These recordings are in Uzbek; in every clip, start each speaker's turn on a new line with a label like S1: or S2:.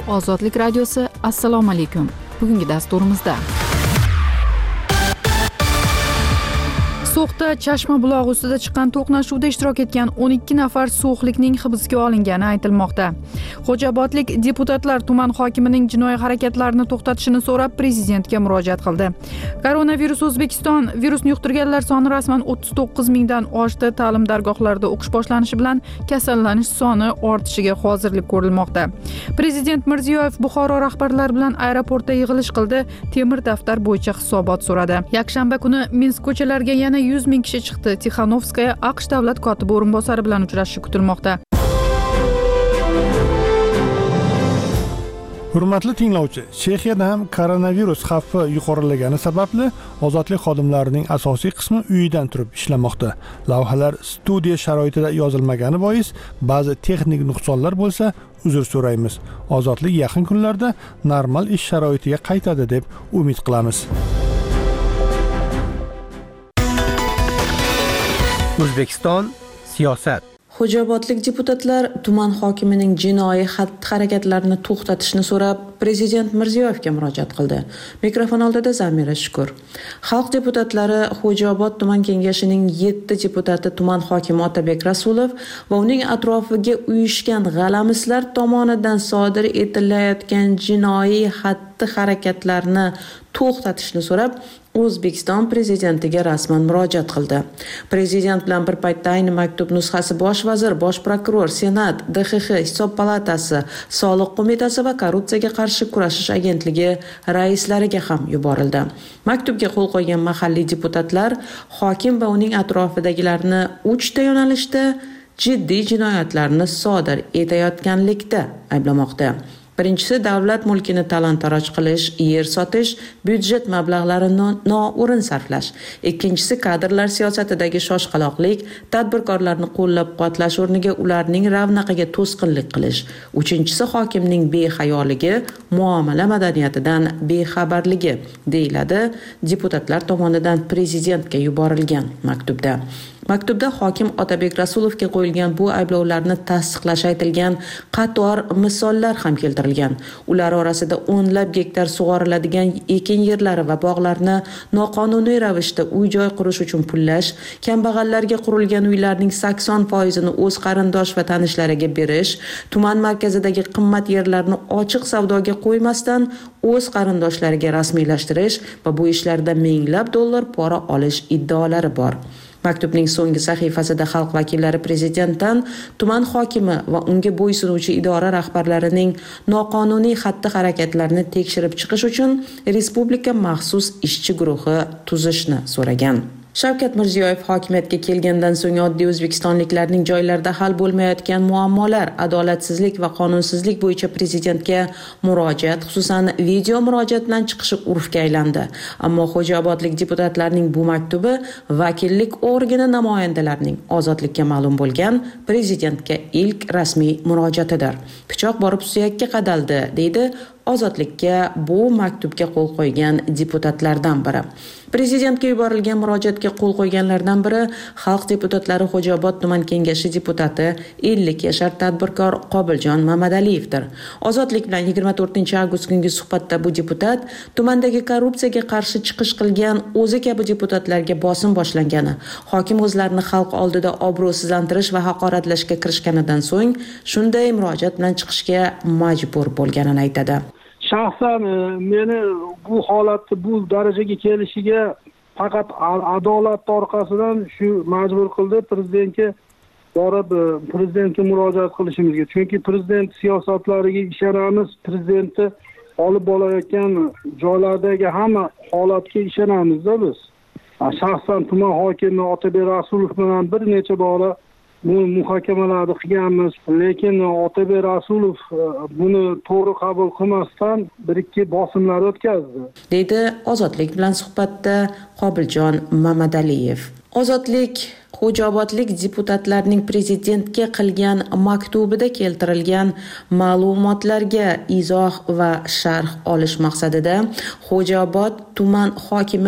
S1: Ozodlik radiosi, assalomu alaykum. Bugungi dasturimizda So'xda Chashma bulog'i ustida chiqqan to'qnashuvda ishtirok etgan 12 nafar so'xlikning hibsga olingani aytilmoqda. Xo'jaobodlik deputatlar tuman hokimining jinoiy harakatlarini to'xtatishini so'rab prezidentga murojaat qildi. Koronavirus O'zbekiston virusni yuqtirganlar soni rasman 39 mingdan oshdi. Ta'lim dargohlarida o'qish boshlanishi bilan kasallanish soni ortishiga hozirlik ko'rilmoqda. Prezident Mirziyoyev Buxoro rahbarlari bilan aeroportda yig'ilish qildi. Temir daftar bo'yicha hisobot so'radi. Yakshanba kuni Minsk ko'chalariga yana 100 ming kishi chiqdi. Tixanovskaya AQSh davlat kotibi o'rinbosari bilan uchrashishi kutilmoqda.
S2: Hurmatli tinglovchi, Chexiyada ham koronavirus xavfi yuqorilagani sababli ozodlik xodimlarining asosiy qismi uyidan turib ishlamoqda. Lavhalar studiya sharoitida yozilmagani bois ba'zi texnik nuqsonlar bo'lsa, uzr so'raymiz. Ozodlik yaqin kunlarda normal ish sharoitiga qaytadi deb umid qilamiz.
S3: O'zbekiston siyosat.
S4: Xo'jaobodlik deputatlar tuman hokimining jinoiy harakatlarini to'xtatishni so'rab prezident Mirziyoyevga murojaat qildi. Mikrofon oldida Zamira Shukur. Xalq deputatlari Xo'jaobod tuman kengashining 7 deputati tuman hokimi Otabek Rasulov va uning atrofiga uyushgan g'alamislar tomonidan sodir etilayotgan jinoiy harakatlarni to'xtatishni so'rab O'zbekiston prezidentiga rasman murojaat qildi. Prezident bilan bir paytda ayni maktub nusxasi bosh vazir, bosh prokuror, senat, DXX, hisob palatasi, soliq qo'mitasi va korrupsiyaga qarshi kurashish agentligi raislariga ham yuborildi. Maktubga qo'l qo'ygan mahalliy deputatlar hokim va uning atrofidagilarni 3 ta yo'nalishda jiddiy jinoyatlarni sodir etayotganlikda ayblamoqda. Birinchisi, davlat mulkini talon-taroj qilish, yer sotish, byudjet mablag'larini noo'rin sarflash. Ikkinchisi, kadrlar siyosatidagi shoshqaloqlik, tadbirkorlarni qo'llab-quvvatlash o'rniga ularning ravnaqiga to'sqinlik qilish. Uchinchisi, hokimning behayoligi, muomala madaniyatidan bexabarligi, deyiladi deputatlar tomonidan prezidentga yuborilgan maktubda. Maktubda hokim Otabek Rasulovga qo'yilgan bu ayblovlarni tasdiqlash aytilgan qator misollar ham keltirilgan. Ular orasida o'nlab gektar sug'oriladigan ekin yerlari va bog'larni noqonuniy ravishda uy-joy qurish uchun pullash, kambag'allarga qurilgan uylarning 80% o'z qarindosh va tanishlariga berish, tuman markazidagi qimmat yerlarni ochiq savdoga qo'ymasdan o'z qarindoshlariga rasmiylashtirish va bu ishlarda minglab dollar pora olish iddaolari bor. Maktubning so'nggi sahifasida xalq vakillari prezidentdan tuman hokimi va unga bo'ysunuvchi idora rahbarlarining noqonuniy harakatlarini tekshirib chiqish uchun respublika maxsus ishchi guruhi tuzishni so'ragan. Shavkat Mirziyoyev hokimiyatga kelgandan so'ng oddiy o'zbekistonliklarning joylarda hal bo'lmayotgan muammolar, adolatsizlik va qonunsizlik bo'yicha prezidentga murojaat, xususan video murojaat bilan chiqishi urfga aylandi. Ammo Xo'jaobodlik deputatlarning bu maktubi vakillik organi namoyandalarining ozodlikka ma'lum bo'lgan prezidentga ilk rasmiy murojaatidir. Pichoq borib suyakka qadaldi, deydi ozodlikka bu maktubga qo'l qo'ygan deputatlardan biri. Prezidentga yuborilgan murojaatga qo'l qo'yganlardan biri xalq deputatlari Xo'jaobod tuman kengashi deputati 50 yashar tadbirkor Qobiljon Mamadaliyevdir. Ozodlik bilan 24-avgust kungi suhbatda bu deputat tumandagi korrupsiyaga qarshi chiqish qilgan o'zi kabi deputatlarga bosim boshlangani, hokim o'zlarini xalq oldida obro'sizlantirish va haqoratlashga kirishganidan so'ng shunday murojaat bilan chiqishga majbur bo'lganini aytadi.
S5: Shaxsan meni bu holatni bu darajaga kelishiga faqat adolat orqasidan shu majbur qildi prezidentga borib prezidentga murojaat qilishimizga. Chunki prezident siyosatlariga ishonamiz, prezidentni olib bolayotgan joylardagi hamma holatga ishonamizda biz. Shaxsan tuman hokimi Otabek Rasulov bilan bir necha bora bu muhokamalarni qilganmiz, lekin Otabek Rasulov buni to'g'ri qabul qilmasdan bir-ikki bosimlar o'tkazdi,
S4: deydi ozodlik bilan suhbatda Qobiljon Mamadaliyev. Ozodlik Xo'jaobodlik deputatlarning prezidentga qilgan maktubida keltirilgan ma'lumotlarga izoh va sharh olish maqsadida Xo'jaobod tuman hokimi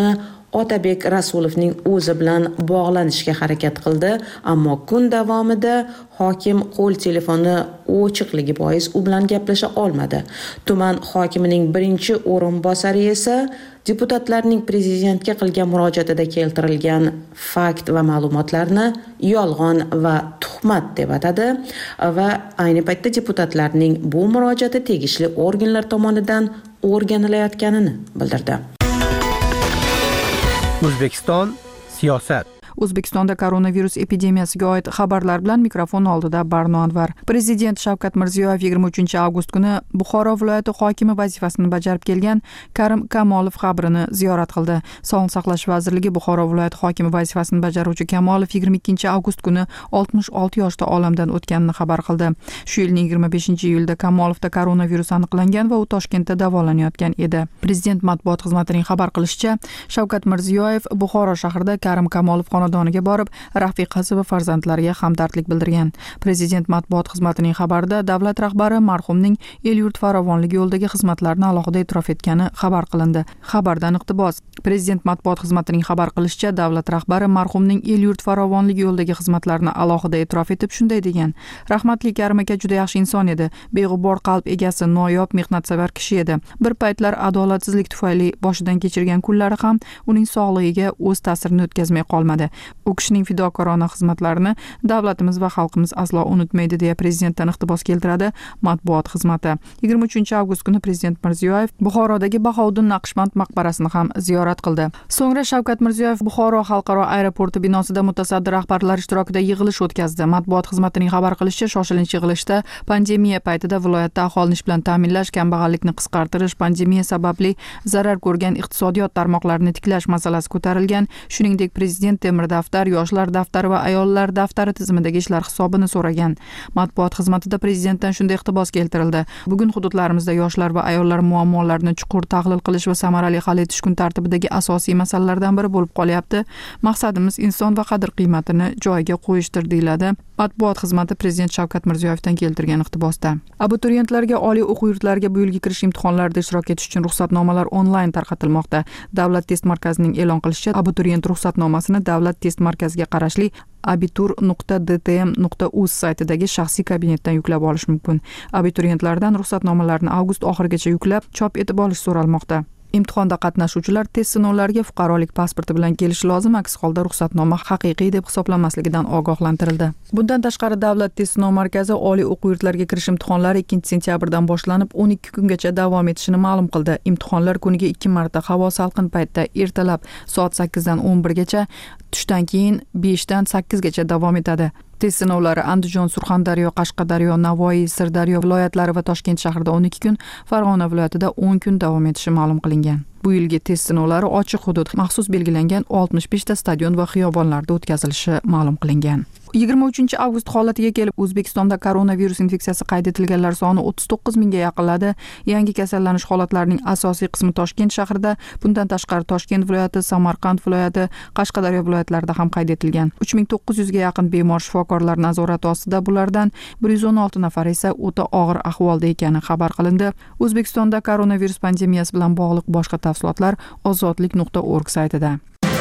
S4: Otabek Rasulovning o'zi bilan bog'lanishga harakat qildi, ammo kun davomida hokim qo'l telefoni o'chiqligi bois u bilan gaplasha olmadi. Tuman hokimining birinchi o'rinbosari esa deputatlarning prezidentga qilgan murojaatida keltirilgan fakt va ma'lumotlarni yolg'on va tuhmat deb atadi va ayni paytda deputatlarning bu murojaati tegishli organlar tomonidan o'rganilayotganini bildirdi.
S3: O'zbekiston siyosat.
S1: O'zbekistonda koronavirus epidemiyasiga oid xabarlar bilan mikrofon oldida Barno Anvar. Prezident Shavkat Mirziyoyev 23 avgust kuni Buxoro viloyati hokimi vazifasini bajarib kelgan Karim Kamolov qabrini ziyorat qildi. Sog'liqni saqlash vazirligi Buxoro viloyati hokimi vazifasini bajaruvchi Kamolov 22 avgust kuni 66 yoshda olamdan o'tganini xabar qildi. Shu yilning 25-iyulda Kamolovda koronavirus aniqlangan va u Toshkentda davolanayotgan edi. Prezident matbuot xizmatining xabar qilishicha, Shavkat Mirziyoyev Buxoro shahrida Karim Kamolov xonadoniga borib, rafiqasi va farzandlariga hamdardlik bildirgan. Prezident matbuot xizmatining xabarida davlat rahbari marhumning el-yurt farovonligi yo'lidagi xizmatlarini alohida e'tirof etgani xabar qilindi. Xabardan iqtibos. Prezident matbuot xizmatining xabar qilishicha, davlat rahbari marhumning el-yurt farovonligi yo'lidagi xizmatlarini alohida e'tirof etib shunday degan: "Rahmatli Karim aka juda yaxshi inson edi, beg'ubor qalb egasi, noyob mehnatsevar kishi edi. Bir paytlar adolatsizlik tufayli boshidan kechirgan kunlari ham uning sog'lig'iga o'z ta'sirini o'tkazmay qolmadi. U kishining fidokorona xizmatlarini davlatimiz va xalqimiz aslo unutmaydi", deya prezidentdan iqtibos keltiradi matbuot xizmati. 23 avgust kuni prezident Mirziyoyev Buxorodagi Bahovuddin Naqshband maqbarasini ham ziyorat qildi. So'ngra Shavkat Mirziyoyev Buxoro xalqaro aeroporti binosida mutasaddi rahbarlar ishtirokida yig'ilish o'tkazdi. Matbuot xizmatining xabar qilishicha, shoshilinch yig'ilishda pandemiya paytida viloyatda aholini ish bilan ta'minlash, kambag'allikni qisqartirish, pandemiya sababli zarar ko'rgan iqtisodiyot tarmoqlarini tiklash masalasi ko'tarilgan. Shuningdek, prezident temir daftar, yoshlar daftari va ayollar daftari tizimidagi ishlar hisobini so'ragan. Matbuot xizmatida prezidentdan shunday iqtibos keltirildi: "Bugun hududlarimizda yoshlar va ayollar muammolarini chuqur tahlil qilish va samarali hal etish kun tartibidagi asosiy masalalardan biri bo'lib qolyapti. Maqsadimiz inson va qadr-qiymatini joyiga qo'yishdir", deyiladi matbuot xizmati prezident Shavkat Mirziyoyevdan keltirgan iqtibosda. Abituriyentlarga oliy o'quv yurtlariga bu yilgi kirish imtihonlarida ishtirok etish uchun ruxsatnomalar onlayn tarqatilmoqda. Davlat test markazining e'lon qilishicha, abituriyent ruxsatnomasini Davlat test markaziga qarashli abitur.dtm.uz saytidagi shaxsiy kabinetdan yuklab olish mumkin. Abituriyentlardan ruxsatnomalarni avgust oxirigacha yuklab, chop etib olish so'ralmoqda. Imtihonda qatnashuvchilar test sinovlariga fuqarolik pasporti bilan kelishi lozim, aks holda ruxsatnoma haqiqiy deb hisoblanmasligidan ogohlantirildi. Bundan tashqari, Davlat test sinov markazi oliy o'quv yurtlariga kirish imtihonlari 2 sentyabrdan boshlanib 12 kungacha davom etishini ma'lum qildi. Imtihonlar kuniga 2 marta havo salqin paytda ertalab soat 8 dan 11 gacha, tushdan keyin 5 dan 8 gacha davom etadi. Test sinovlari Andijon, Surxondaryo, Qashqadaryo, Navoiy, Sirdaryo viloyatlari va Toshkent shahrida 12 kun, Farg'ona viloyatida 10 kun davom etishi ma'lum qilingan. Bu yilgi test sinovlari ochiq hudud, maxsus belgilangan 65 ta stadion va xiyobonlarda o'tkazilishi ma'lum qilingan. 23 avgust holatiga kelib, O'zbekistonda koronavirus infeksiyasi qayd etilganlar soni 39 mingga yaqinladi. Yangi kasallanish holatlarining asosiy qismi Toshkent shahrida, bundan tashqari Toshkent viloyati, Samarqand viloyati, Qashqadaryo viloyatlarida ham qayd etilgan. 3900 ga yaqin bemor shifokorlar nazorati ostida, bulardan 116 nafar esa o'ta og'ir ahvolda ekani xabar qilindi. O'zbekistonda koronavirus pandemiyasi bilan bog'liq boshqa tafsilotlar ozodlik.org saytida.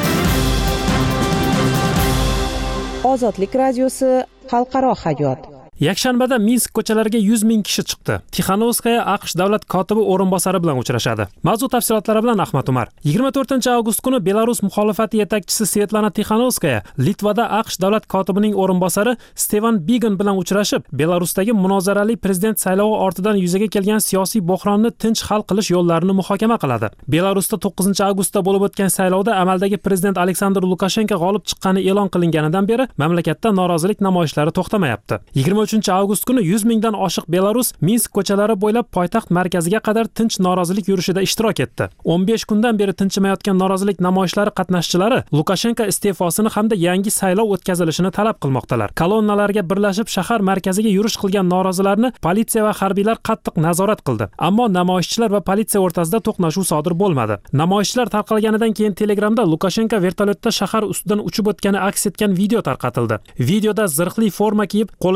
S6: Ozodlik radiosi xalqaro hayot.
S7: Yakshanbada Minsk ko'chalariga 100 ming kishi chiqdi. Tixanovskaya AQSh davlat kotibi o'rinbosari bilan uchrashadi. Mavzu tafsilotlari bilan Ahmad Umar. 24 avgust kuni Belarus muxolifati yetakchisi Svetlana Tixanovskaya Litvada AQSh davlat kotibining o'rinbosari Stevan Bigin bilan uchrashib, Belarusdagi munozarali prezident saylovi ortidan yuzaga kelgan siyosiy bo'hronni tinch hal qilish yo'llarini muhokama qiladi. Belarusda 9 avgustda bo'lib o'tgan saylovda amaldagi prezident Aleksandr Lukashenko g'olib chiqqani e'lon qilinganidan beri mamlakatda norozilik namoyishlari to'xtamayapti. 23 avgust kuni 100 mingdan oshiq Belarus Minsk ko'chalari bo'ylab poytaxt markaziga qadar tinch norozilik yurishida ishtirok etdi. 15 kundan beri tinchimayotgan norozilik namoyishlari qatnashchilari Lukashenko iste'fosini hamda yangi saylov o'tkazilishini talab qilmoqdalar. Kolonnalarga birlashib shahar markaziga yurish qilgan norozilarni politsiya va harbiylar qattiq nazorat qildi. Ammo namoyishchilar va politsiya o'rtasida to'qnashuv sodir bo'lmadi. Namoyishchilar tarqalganidan keyin Telegramda Lukashenko vertolyotda shahar ustidan uchib o'tgani aks etgan video tarqatildi. Videoda zirhli forma kiyib, qo'liga miltiq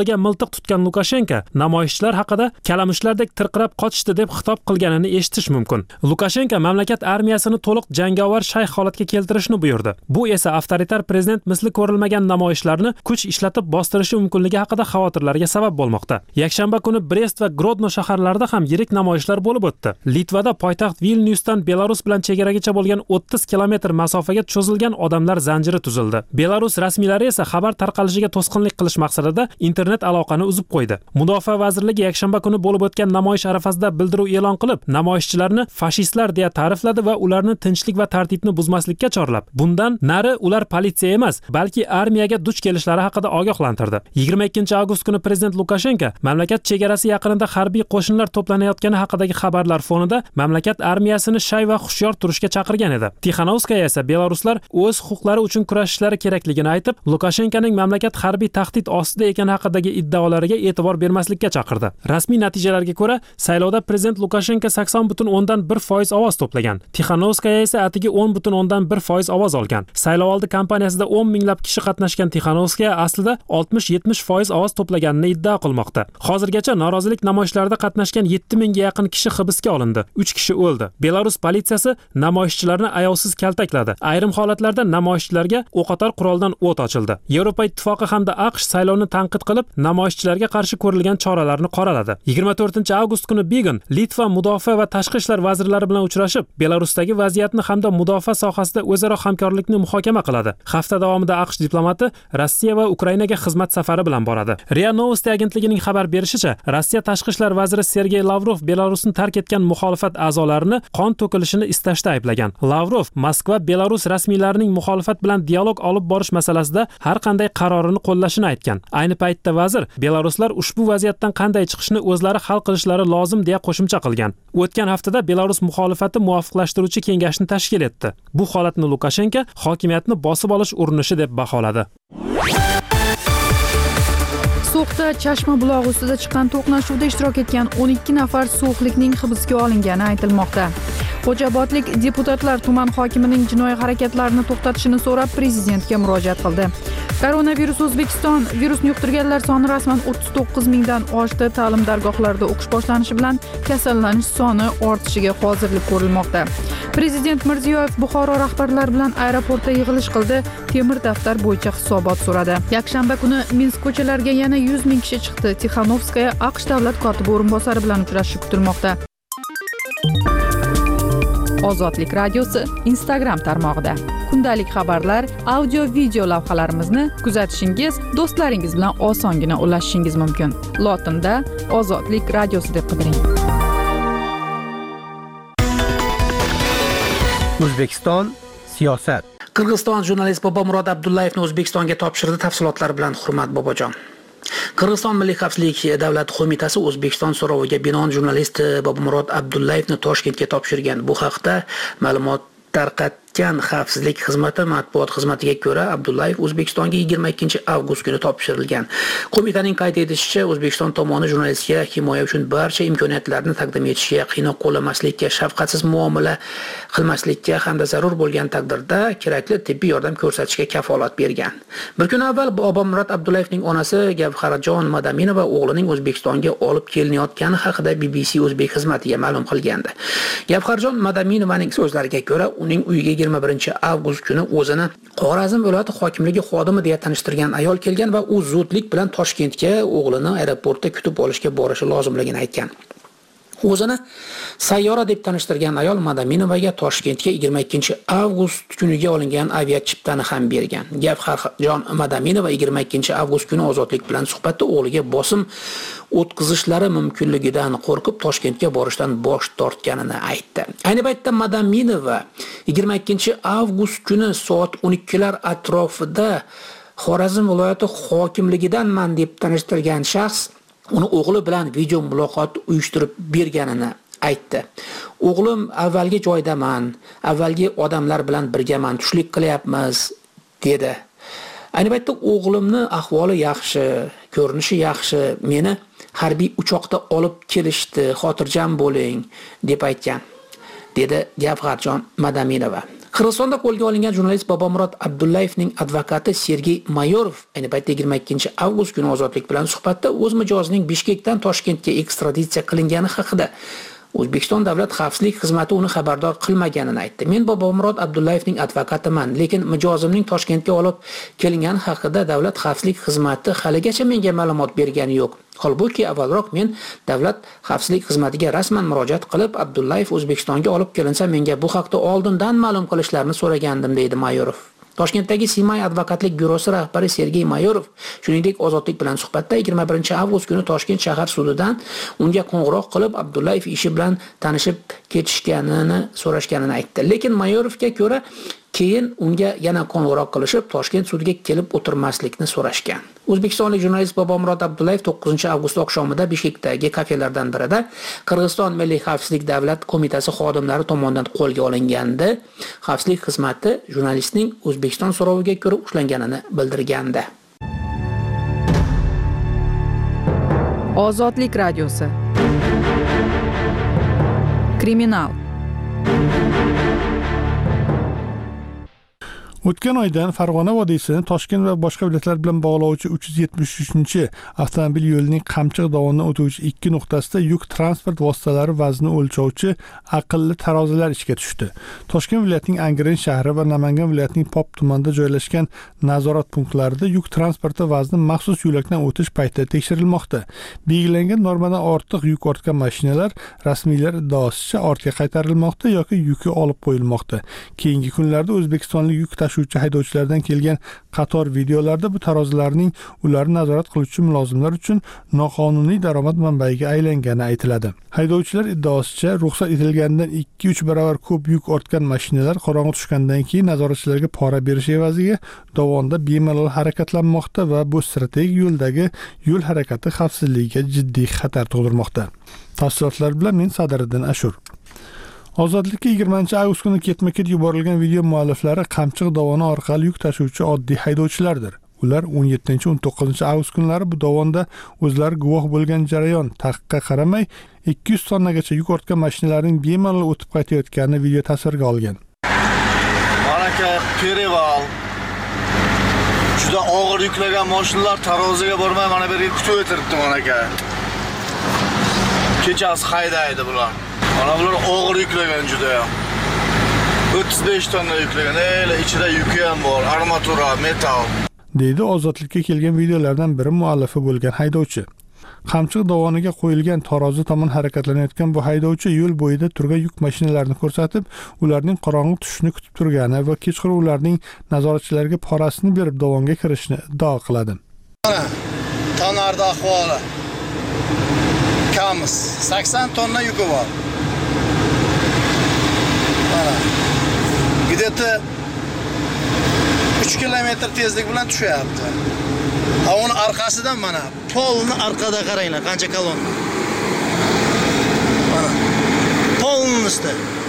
S7: qattiq tutgan Lukashenko namoyishchilar haqida kalamushlardek tirqirab qochishdi deb xitob qilganini eshitish mumkin. Lukashenko mamlakat armiyasini to'liq jangovar shayx holatga keltirishni buyurdi. Bu esa avtoritar prezident misli ko'rilmagan namoyishlarni kuch ishlatib bostirishi mumkinligi haqida xavotirlarga sabab bo'lmoqda. Yakshanba kuni Brest va Grodno shaharlarida ham yirik namoyishlar bo'lib o'tdi. Litvada poytaxt Vilnyusdan Belarus bilan chegaragacha bo'lgan 30 kilometr masofaga cho'zilgan odamlar zanjiri tuzildi. Belarus rasmiylari esa xabar tarqalishiga to'sqinlik qilish maqsadida internet aloqani uzib qo'ydi. Mudofaa vazirligi yakshanba kuni bo'lib o'tgan namoyish arafasida bildiruv e'lon qilib, namoyishchilarni fashistlar deya ta'rifladi va ularni tinchlik va tartibni buzmaslikka chorlab, bundan nari ular politsiya emas, balki armiyaga duch kelishlari haqida ogohlantirdi. 22-avgust kuni prezident Lukashenko mamlakat chegarasi yaqinida harbiy qo'shinlar to'planayotgani haqidagi xabarlar fonida mamlakat armiyasini shay va hushyor turishga chaqirgan edi. Tixanovskaya esa Belaruslar o'z huquqlari uchun kurashishlari kerakligini aytib, Lukashenkoning mamlakat harbiy tahdid ostida ekani haqidagi iddaolariga e'tibor bermaslikka chaqirdi. Rasmiy natijalarga ko'ra, saylovda prezident Lukashenko 80.1% ovoz to'plagan. Tixanovskaya esa atigi 10.1% ovoz olgan. Saylovoldi kampaniyasida 10 minglab kishi qatnashgan Tixanovskaya aslida 60-70% ovoz to'plaganini iddao qilmoqda. Hozirgacha norozilik namoyishlarida qatnashgan 7000 ga yaqin kishi hibsga olindi. 3 kishi o'ldi. Belarus politsiyasi namoyishchilarni ayovsiz kaltakladi. Ayrim holatlarda namoyishchilarga o'qotar quroldan o't ochildi. Yevropa Ittifoqi hamda AQSh saylovni tanqid qilib, namoyishchilarga qarshi ko'rilgan choralarni qoraladi. 24-avgust kuni Biden Litva mudofaa va tashqi ishlar vazirlari bilan uchrashib, Belarusdagi vaziyatni hamda mudofaa sohasida o'zaro hamkorlikni muhokama qiladi. Hafta davomida AQSh diplomati Rossiya va Ukrainaga xizmat safari bilan boradi. RIA Novosti agentligining xabar berishicha, Rossiya tashqi ishlar vaziri Sergey Lavrov Belarusni tark etgan muxolifat a'zolarini qon to'kilishini istashda ayblagan. Lavrov Moskva Belarus rasmiylarining muxolifat bilan dialog olib borish masalasida har qanday qarorini qo'llashini aytgan. Ayni paytda vazir Belaruslar ushbu vaziyatdan qanday chiqishni o'zlari hal qilishlari lozim deya qo'shimcha qilgan. O'tgan haftada Belarus muxolifati muvofiqlashtiruvchi kengashni tashkil etdi. Bu holatni Lukashenko hokimiyatni bosib olish urinishi deb baholadi.
S1: So'xda Chashma bulog'i ustida chiqqan to'qnashuvda ishtirok etgan 12 nafar so'xlikning hibsga olingani aytilmoqda. Xo'jobodlik deputatlar tuman hokimining jinoiy harakatlarini to'xtatishini so'rab prezidentga murojaat qildi. Koronavirus O'zbekiston virusni yuqtirganlar soni rasman 39 mingdan oshdi. Ta'lim dargohlarida o'qish boshlanishi bilan kasallanish soni ortishiga hozirlik ko'rilmoqda. Prezident Mirziyoyev Buxoro rahbarlari bilan aeroportda yig'ilish qildi. Temir daftar bo'yicha hisobot so'radi. Yakshanba kuni Minsk ko'chalariga yana 100 ming kishi chiqdi. Tixanovskaya AQSh davlat kotibi o'rinbosari bilan uchrashishi kutilmoqda. Ozodlik radiosi Instagram tarmog'ida kundalik xabarlar, audio-video lavhalarimizni kuzatishingiz, do'stlaringiz bilan osongina ulashishingiz mumkin. Lotinda Ozodlik radiosi deb qidiring.
S3: O'zbekiston siyosat.
S8: Qirg'iziston jurnalist Bobomurod Abdullayevni O'zbekistonga topshirdi. Tafsilotlar bilan Hurmat Bobojon. Qirg'iziston Milliy xavfsizlik davlat qo'mitasi O'zbekiston so'roviga binoan jurnalist Bobomurod Abdullayevni Toshkentga topshirgan. Bu haqda ma'lumot tarqatgan xavfsizlik xizmati matbuot xizmatiga ko'ra, Abdullayev O'zbekistonga 22-avgust kuni topshirilgan. Qo'mitaning qayd etishicha, O'zbekiston tomoni jurnalistga himoya uchun barcha imkoniyatlarni taqdim etishga, qiynoq qo'llamaslikka, shafqatsiz muomala qilmaslikka hamda zarur bo'lgan taqdirda kerakli tibbiy yordam ko'rsatishga kafolat bergan. Bir kun avval Bobomurod Abdullayevning onasi Gavharjon Madaminova o'g'lining O'zbekistonga olib kelinayotgani haqida BBC o'zbek xizmatiga ma'lum qilgandi. Gavharjon Madaminovaning so'zlariga ko'ra, uning uyiga 21-avgust kuni o'zini Xorazm viloyati hokimligi xodimi deya tanishtirgan ayol kelgan va u zudlik bilan Toshkentga o'g'lini aeroportda kutib olishga borishi lozimligini aytgan. O'zini sayyora deb tanishtirgan ayol Madaminovaga Toshkentga 22-avgust kuniga olingan aviachiptani ham bergan. Gavharjon Madaminova 22-avgust kuni Ozodlik bilan suhbatda o'g'liga bosim o'tkazishlari mumkinligidan qo'rqib Toshkentga borishdan bosh tortganini aytdi. Ayni paytda Madaminova 22-avgust kuni soat 12lar atrofida Xorazm viloyati hokimligidanman deb tanishtirgan shaxs uni o'g'li bilan video muloqot uyushtirib berganini aytdi. O'g'lim avvalgi joydaman, avvalgi odamlar bilan birgaman, tushlik qilyapmiz dedi. Ayni paytda o'g'limni ahvoli yaxshi, ko'rinishi yaxshi, meni harbiy uchoqda olib kelishdi, xotirjam bo'ling deb aytgan, dedi Gavharjon Madaminova. Qirg'izistonda qo'lga olingan jurnalist Bobomurod Abdullayevning advokati Sergey Mayorov ayni paytda 22-avgust kuni Ozodlik bilan suhbatda o'z mijozining Bishkekdan Toshkentga ekstraditsiya qilingani haqida O'zbekiston Davlat xavfsizlik xizmati uni xabardor qilmaganini aytdi. Men Bobomurod Abdullayevning advokatiman, lekin mijozimning Toshkentga olib kelingani haqida Davlat xavfsizlik xizmati haligacha menga ma'lumot bergani yo'q. Holbuki avvalroq men Davlat xavfsizlik xizmatiga rasman murojaat qilib, Abdullayev O'zbekistonga olib kelinsa menga bu haqda oldindan ma'lum qilishlarini so'ragandim, deydi Mayorov. Toshkentdagi Simay advokatlik byurosi rahbari Sergey Mayorov shuningdek Ozodlik bilan suhbatda 21-avgust kuni Toshkent shahar sudidan unga qo'ng'iroq qilib Abdullayev ishi bilan tanishib ketishganini so'rashganini aytdi. Lekin Mayorovga ko'ra keyin unga yana qo'ng'iroq qilishib Toshkent sudiga kelib o'tirmaslikni so'rashgan. O'zbekistonlik jurnalist Bobomurod Abdullayev 9-avgust oqshomida Bishkekdagi kafelardan birida Qirg'iziston Milliy xavfsizlik davlat qo'mitasi xodimlari tomonidan qo'lga olingandi. Xavfsizlik xizmati jurnalistning O'zbekiston so'roviga ko'ra ushlanganini bildirgandi.
S1: Ozodlik radiosi. Kriminal.
S2: O'tgan oydan Farg'ona vodiysini Toshkent va boshqa viloyatlar bilan bog'lovchi 373-avtomobil yo'lining Qamchiq dovonidan o'tuvchi 2 nuqtasida yuk transport vositalari vaznini o'lchovchi aqlli tarozilar ishga tushdi. Toshkent viloyatining Angren shahri va Namangan viloyatining Pop tumanida joylashgan nazorat punktlarida yuk transporti vazni maxsus yo'lakdan o'tish paytida tekshirilmoqda. Belgilangan normadan ortiq yuk ortgan mashinalar rasmiylar iddaosicha ortga qaytarilmoqda yoki yuki olib qo'yilmoqda. Keyingi kunlarda O'zbekistonlik yuk tashuvchi haydovchilardan kelgan qator videolarda bu tarozilarning ularni nazorat qiluvchi mulozimlar uchun noqonuniy daromad manbaiga aylangani aytiladi. Haydovchilar iddaosicha ruxsat etilganidan 2-3 barobar ko'p yuk ortgan mashinalar qorong'i tushgandan keyin nazoratchilarga pora berish evaziga dovonda bemalol harakatlanmoqda va bu strategik yo'ldagi yo'l harakati xavfsizligiga jiddiy xatar tug'dirmoqda. Tafsilotlar bilan men Sadiriddin Ashur. Ozodlikka 20-avgust kuni ketma-ket yuborilgan video mualliflari Qamchiq dovoni orqali yuk tashuvchi oddiy haydovchilardir. Ular 17-19-avgust kunlari bu dovonda o'zlari guvoh bo'lgan jarayon taqiqqa qaramay 200 tonnagacha yuk ortgan mashinalarning bemalol o'tib qaytayotganini video tasvirga olgan.
S9: Mana Pereval juda og'ir yuklagan mashinalar taroziga bormay mana bu yerga kutib o'tiribdi mana aka. Kechasi haydaydi bular. Mana bular og'ir yuklagan juda ham. 35 tonna yuklagan. Ichida yuki ham bor, armatura, metal. Deydi Ozodlikka kelgan videolardan biri muallifi bo'lgan haydovchi. Qamchiq dovoniga qo'yilgan tarozi tomon harakatlanayotgan bu haydovchi yo'l bo'yida turgan yuk mashinalarini ko'rsatib, ularning qorong'i tushishini kutib turgani va kechqurun ularning nazoratchilarga porasini berib dovonga kirishni iddao qiladi. Mana Tanarda ahvoli. Kamiz 80 tonna yuki bor. Mana Gideti 3 kilometr tezlik bilan tushyapti. Ha uni orqasidan mana polni orqada qaranglar, qancha kolonna. Mana polni ustida.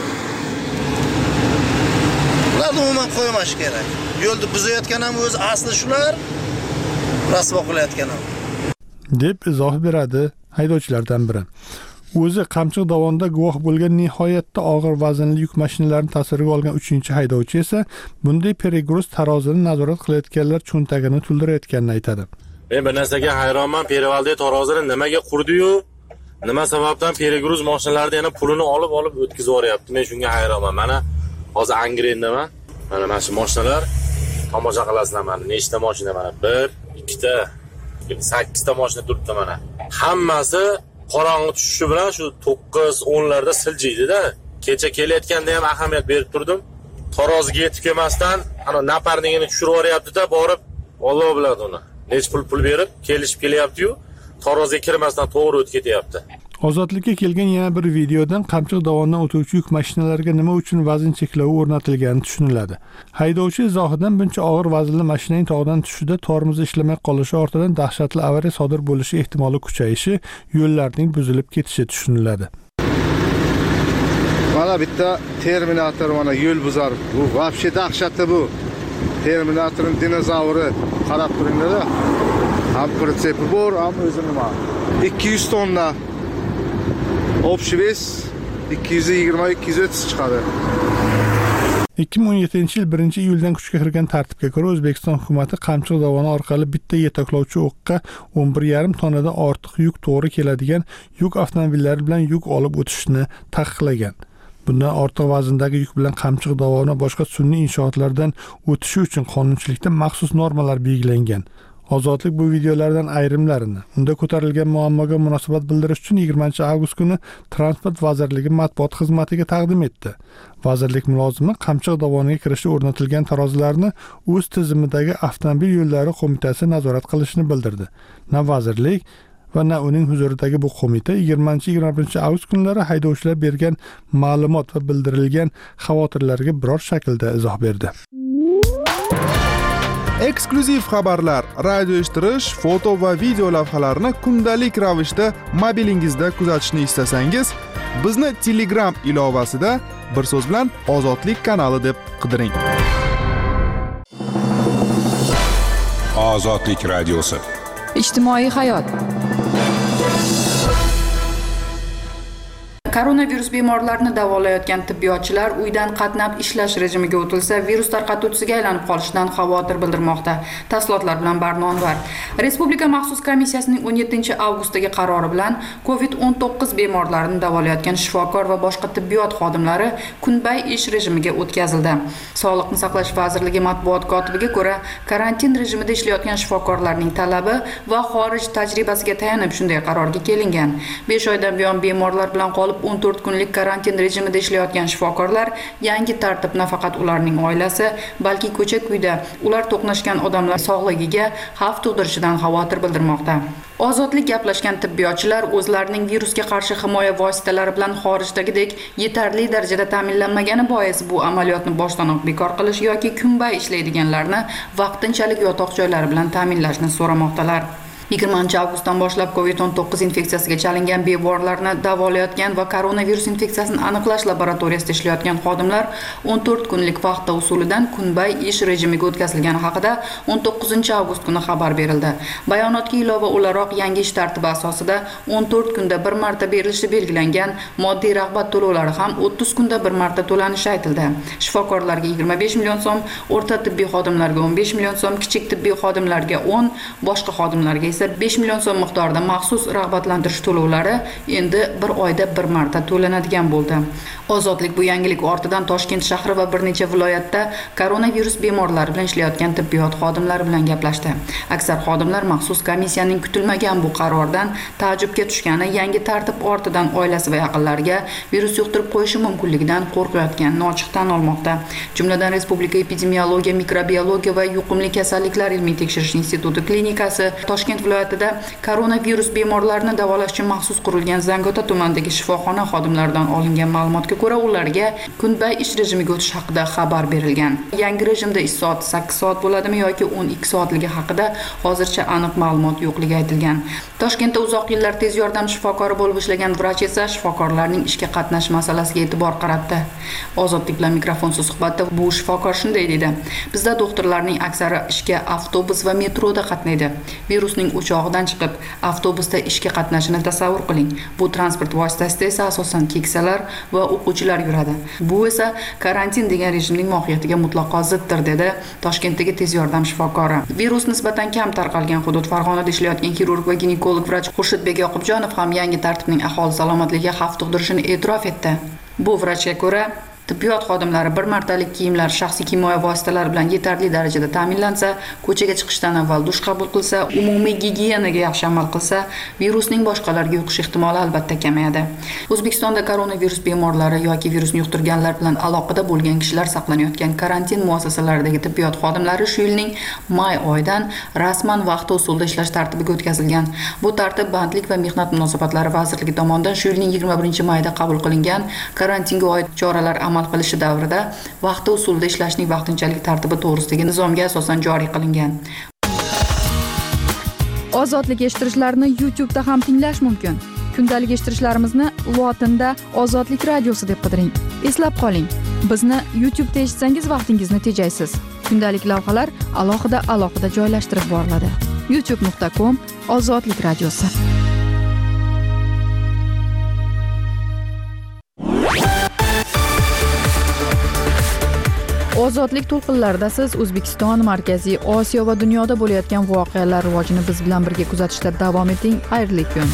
S9: Ularni umuman qo'ymash kerak. Yo'lni buzayotgan ham o'zi asli shular, rasvo qilayotgan ham.
S2: deb izoh beradi haydovchilardan biri. O'zi Qamchiq dovonida guvoh bo'lgan nihoyatda og'ir vaznli yuk mashinalarini tasvirga olgan 3-haydovchi esa bunday perigruz tarozini nazorat qilayotganlar cho'ntagini to'ldirayotganini aytadi.
S10: Men bir narsaga hayronman, Perevaldagi tarozini nimaga qurdi-yu, nima sababdan perigruz mashinalarni yana pulini olib o'tkazib yuboryapti. Men shunga hayronman. Mana hozir Angrendaman. Mana shu mashinalar tomosha qilasizlar mana. Nechta mashina mana? 1, 2 ta, 8 ta mashina turibdi mana. Hammasi qorong'i tushishi bilan shu 9-10 larda siljiydi-da. Kecha kelayotganda ham ahamiyat berib turdim. Taroziga yetib kelmasdan ana naparnigini tushirib yuboryapti-da, borib Alloh biladi uni. Nech pul berib kelishib kelyapti-yu, taroziga kirmasdan to'g'ri o'tib ketyapti.
S2: Ozodlikka kelgan yana bir videodan Qamchiq dovonidan o'tuvchi yuk mashinalariga nima uchun vazn cheklavi o'rnatilgani tushuniladi. Haydovchi izohidan buncha og'ir vaznli mashinaning tog'dan tushida tormozi ishlamay qolishi ortidan dahshatli avariya sodir bo'lishi ehtimoli kuchayishi, yo'llarning buzilib ketishi tushuniladi.
S9: Mana bitta Terminator mana yo'l buzar. Bu vobshe dahshatli bu. Terminatorning dinozavri qarab turinglar-da. Ham prinsipi bor, ham o'zi nima. 200 tonna Общий вес 220-230 chiqadi.
S2: 2017-yil 1-iyuldan kuchga kirgan tartibga ko'ra O'zbekiston hukumatı Qamchiq dovoni orqali bitta yetaklovchi o'qqa 11,5 tonnadan ortiq yuk to'g'ri keladigan yuk avtomobillari bilan yuk olib o'tishni taqiqlagan. Bundan ortiq vazndagi yuk bilan Qamchiq dovoni va boshqa sun'iy inshootlardan o'tishi uchun qonunchilikda maxsus normalar belgilangan. Ozodlik bu videolardan ayrimlarini unda ko'tarilgan muammoga munosabat bildirish uchun 20-avgust kuni Transport vazirligi matbuot xizmatiga taqdim etdi. Vazirlik mulozimi Qamchiq dovoniga kirishda o'rnatilgan tarozilarni o'z tizimidagi avtomobil yo'llari qo'mitasi nazorat qilishini bildirdi. Na vazirlik va na uning huzuridagi bu qo'mita 20-21-avgust kunlari haydovchilar bergan ma'lumot va bildirilgan xavotirlarga biror shaklda izoh berdi.
S11: Eksklyuziv xabarlar, radio eshittirish, foto va video lavhalarni kundalik ravishda mobilingizda kuzatishni istasangiz, bizni Telegram ilovasida bir so'z bilan Ozodlik kanali deb qidiring.
S12: Ozodlik radiosi.
S1: Ijtimoiy hayot. Koronavirus bemorlarini davolayotgan tibbiyotchilar uydan qatnab ishlash rejimiga o'tilsa, virus tarqatuvchisiga aylanib qolishidan xavotir bildirmoqda. Tafsilotlar bilan Barnon var. Respublika maxsus komissiyasining 17-avgustdagi qarori bilan COVID-19 bemorlarini davolayotgan shifokor va boshqa tibbiyot xodimlari kunbay ish rejimiga o'tkazildi. Sog'liqni saqlash vazirligi matbuot kotibiga ko'ra, karantin rejimida ishlayotgan shifokorlarning talabi va xorij tajribasiga tayanib shunday qarorga kelingan. 5 oydan buyon bemorlar bilan qolib 14 kunlik karantin rejimida ishlayotgan shifokorlar yangi tartib nafaqat ularning oilasi, balki ko'cha-kuyda ular to'qnashgan odamlar sog'ligiga xavf tug'dirishidan xavotir bildirmoqda. Ozodlik gaplashgan tibbiyotchilar o'zlarining virusga qarshi himoya vositalari bilan xorijdagidek yetarli darajada ta'minlanmagani bois bu amaliyotni boshdanoq bekor qilish yoki kunbay ishlaydiganlarni vaqtinchalik yotoq joylari bilan ta'minlashni so'ramoqdalar. 20-avgustdan boshlab COVID-19 infeksiyasiga chalingan bemorlarni davolayotgan va koronavirus infeksiyasini aniqlash laboratoriyasida ishlayotgan xodimlar 14 kunlik vaqt usulidan kunbay ish rejimiga o'tkazilgani haqida 19-avgust kuni xabar berildi. Bayonotga ilova o'laroq yangi ish tartibi asosida 14 kunda bir marta berilishi belgilangan moddiy rag'bat to'lovlari ham 30 kunda bir marta to'lanishi aytildi. Shifokorlarga 25 million so'm, o'rta tibbiy xodimlarga 15 million so'm, kichik tibbiy xodimlarga 10, boshqa xodimlarga esa 5 million so'm miqdorida maxsus rag'batlantirish to'lovlari endi bir oyda bir marta to'lanadigan bo'ldi. Ozodlik bu yangilik ortidan Toshkent shahri va bir necha viloyatda koronavirus bemorlari bilan ishlayotgan tibbiyot xodimlari bilan gaplashdi. Aksar xodimlar maxsus komissiyaning kutilmagan bu qarordan taajjubga tushgani, yangi tartib ortidan oilasi va yaqinlariga virus yuqtirib qo'yishi mumkinligidan qo'rqayotganini ochiq tan olmoqda. Jumladan Respublika epidemiologiya, mikrobiologiya va yuqumli kasalliklar ilmiy tekshirish instituti klinikasi Toshkent viloyatida koronavirus bemorlarini davolash uchun maxsus qurilgan Zangiota tumanidagi shifoxona xodimlaridan olingan ma'lumotga ko'ra, ularga kunbay ish rejimiga o'tish haqida xabar berilgan. Yangi rejimda ish soati 8 soat bo'ladimi yoki 12 soatligi haqida hozircha aniq ma'lumot yo'qligi aytilgan. Toshkentda uzoq yillar tez yordam shifokori bo'lib ishlagan vrach esa shifokorlarning ishga qatnash masalasiga e'tibor qaratdi. Ozodlik bilan mikrofonsiz suhbatda bu shifokor shunday dedi: "Bizda doktorlarning aksari ishga avtobus va metroda qatnaydi. Virusning o'chog'idan chiqib, avtobusda ishga qatnashini tasavvur qiling. Bu transport vositasida esa asosan keksalar va o'quvchilar yuradi. Bu esa karantin degan rejimning mohiyatiga mutlaqo ziddir", dedi Toshkentdagi tez yordam shifokori. Virus nisbatan kam tarqalgan hudud Farg'onada ishlayotgan xirurg va ginekolog vrach Xurshidbek Yoqubjonov ham yangi tartibning aholi salomatligiga xavf tug'dirishini e'tirof etdi. Bu vrachga ko'ra, tibbiyot xodimlari bir martalik kiyimlar, shaxsiy himoya vositalari bilan yetarli darajada ta'minlansa, ko'chaga chiqishdan avval dush qabul qilsa, umumiy gigiyenaga yaxshi amal qilsa, virusning boshqalarga yuqish ehtimoli albatta kamayadi. O'zbekistonda koronavirus bemorlari yoki virusni yuqtirganlar bilan aloqada bo'lgan kishilar saqlanayotgan karantin muassasalaridagi tibbiyot xodimlari shu yilning may oyidan rasman vaqt usulida ishlash tartibiga o'tkazilgan. Bu tartib Bandlik va mehnat munosabatlari vazirligi tomonidan shu yilning 21-mayda qabul qilingan karantinga oid choralar amal qilishi davrida vaqti usulida ishlashning vaqtinchalik tartibi to'g'risidagi nizomga asosan joriy qilingan. Ozodlik eshittirishlarni YouTube'da ham tinglash mumkin. Kundalik eshittirishlarimizni lotinda Ozodlik radiosi deb qidiring. Eslab qoling, bizni YouTube'da eshitsangiz vaqtingizni tejaysiz. Kundalik lavhalar alohida joylashtirib boriladi. youtube.com/Ozodlik radiosi. Ozodlik to'lqinlarida siz O'zbekiston, Markaziy Osiyo va dunyoda bo'layotgan voqealar rivojini biz bilan birga kuzatishda davom eting. Xayrli kun.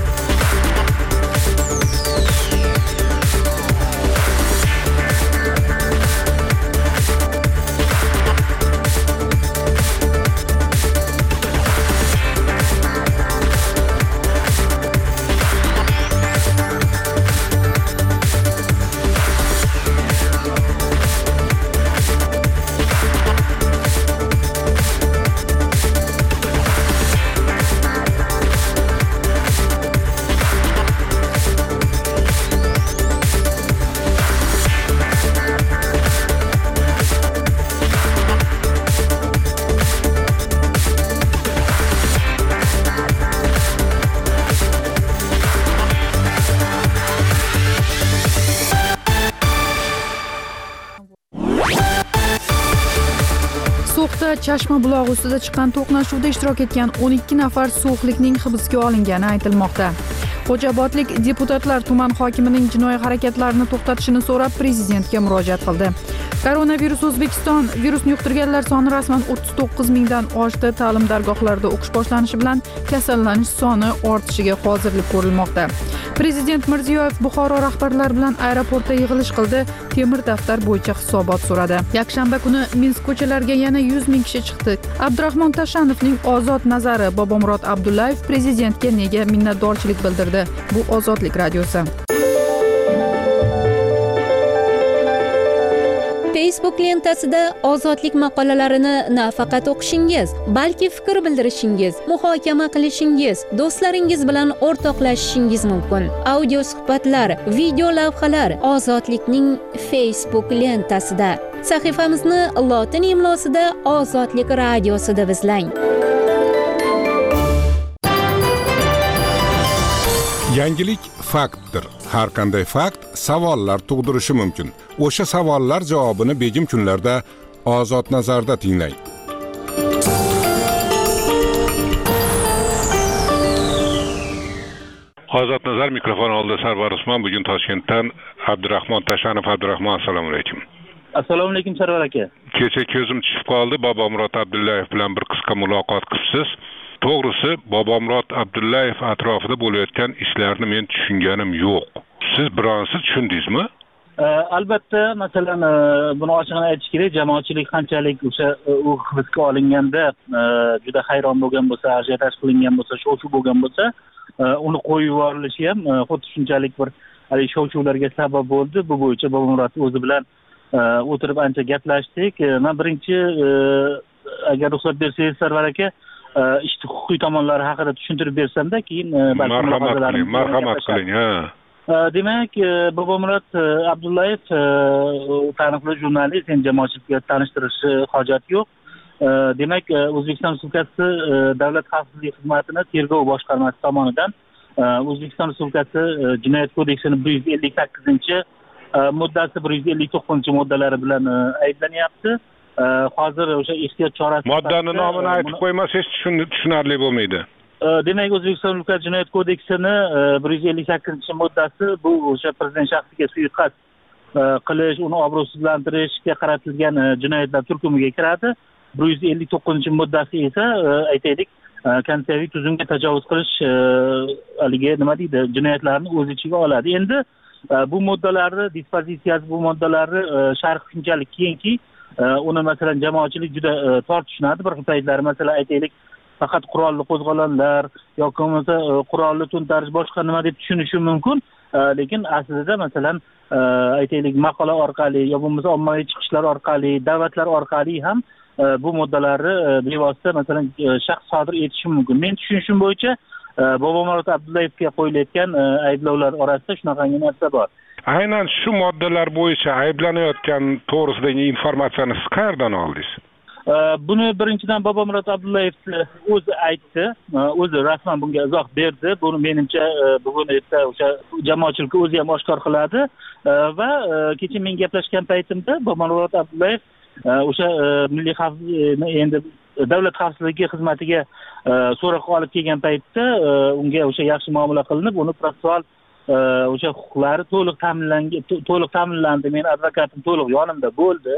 S1: Chashma bulog'i ustida chiqqan to'qnashuvda ishtirok etgan 12 nafar so'xlikning hibsga olingani aytilmoqda. Xo'jaobodlik deputatlar tuman hokimining jinoiy harakatlarini to'xtatishini so'rab prezidentga murojaat qildi. Koronavirus O'zbekiston virusni yuqtirganlar soni rasman 39 mingdan oshdi. Ta'lim dargohlarida o'qish boshlanishi bilan kasallanish soni ortishiga hozirlik ko'rilmoqda. Prezident Mirziyoyev Buxoro rahbarlari bilan aeroportda yig'ilish qildi. Temir daftar bo'yicha hisobot so'radi. Yakshanba kuni Minsk ko'chalariga yana 100 ming kishi chiqdi. Abdurahmon Tashanovning ozod nazari Bobomurod Abdullayev prezidentga nega minnatdorchilik bildirdi? Bu Ozodlik radiosi.
S12: Facebook lentasida ozodlik maqolalarini nafaqat o'qishingiz, balki fikr bildirishingiz, muhokama qilishingiz, do'stlaringiz bilan o'rtoqlashishingiz mumkin. Audio suhbatlar, video lavhalar Ozodlikning Facebook lentasida. Sahifamizni lotin imlosida Ozodlik radiosida izlang.
S13: Yangilik faktdir. Har qanday fakt savollar tug'dirishi mumkin. O'sha savollar javobini begim kunlarda Ozod nazarda tinglang.
S14: Ozod nazar mikrofon oldida Sarvar Usmon. Bugun Toshkentdan Abdurahmon Tashanov. Abdurahmon, assalomu alaykum.
S15: Assalomu alaykum Sarvar aka.
S14: Kecha ko'zim tushib qoldi. Bobomurod Abdullayev bilan bir qisqa muloqot qilibsiz. To'g'risi, Bobomurod Abdullayev atrofida bo'layotgan ishlarni men tushunganim yo'q. Siz bironsi tushundingizmi?
S15: Albatta, masalan, buni ochiqini aytish kerak, jamoatchilik qanchalik o'sha u hibsga olinganda juda hayron bo'lgan bo'lsa, ajiotaj qilingan bo'lsa, shov-shuv bo'lgan bo'lsa, uni qo'yib yuborilishi ham xuddi shunchalik bir shov-shuvlarga sabab bo'ldi. Bu bo'yicha Bobomurod o'zi bilan o'tirib ancha gaplashdik. Men birinchi agar ruxsat bersangiz Sarvar aka, ishchi huquqiy tomonlari haqida tushuntirib bersamda, keyin
S14: marhamat qiling.
S15: Demak, Bobomurod Abdullayev taniqli jurnalist, jamoatchilikka tanishtirishi hojat yo'q. Demak, O'zbekiston Respublikasi Davlat xavfsizlik xizmatini tergov boshqarmasi tomonidan O'zbekiston Respublikasi Jinoyat kodeksining 158-moddasi 159-moddalari bilan ayblanyapti. Hozir o'sha ehtiyot chorasi
S14: moddaning nomini aytib qo'ymasangiz tushunarli bo'lmaydi.
S15: Demak, O'zbekiston Respublikasi Jinoyat kodeksini 158-moddasi bu o'sha prezident shaxsiga suiqasd qilish, uni obro'sizlantirishga qaratilgan jinoyatlar turkumiga kiradi. 159-moddasi esa aytaylik, konstitutsiyaviy tuzumga tajovuz qilish haligi nima deydi, jinoyatlarni o'z ichiga oladi. Endi bu moddalarni dispozitsiyasi, bu moddalarni sharhi shunchalik kengki, uni masalan jamoatchilik juda tortishadi. Bir paytlar masalan aytaylik, faqat qurolli qo'zg'olonlar yoki bo'lmasa qurolli to'ntarish boshqa nima deb tushunishi mumkin. Lekin aslida masalan aytaylik maqola orqali yo bo'lmasa ommaviy chiqishlar orqali, da'vatlar orqali ham bu moddalarni bevosita masalan shaxs sodir etishi mumkin. Men tushunishim bo'yicha Bobomurod Abdullayevga qo'yilayotgan ayblovlar orasida shunaqangi narsa bor.
S14: Aynan shu moddalar bo'yicha ayblanayotgan to'g'risidagi informatsiyani siz qayerdan oldingiz?
S15: Buni birinchidan Bobomurod Abdullayev o'zi aytdi, o'zi rasman bunga izoh berdi. Buni menimcha bugun erta o'sha jamoatchilikka o'zi ham oshkor qiladi va kecha men gaplashgan paytimda Bobomurod Abdullayev o'sha milliy xavfsizlik endi davlat xavfsizligi xizmatiga so'roq olib kelgan paytda unga o'sha yaxshi muomala qilinib, uni protsessual o'sha huquqlari to'liq ta'minlandi. Men advokatim to'liq yonimda bo'ldi.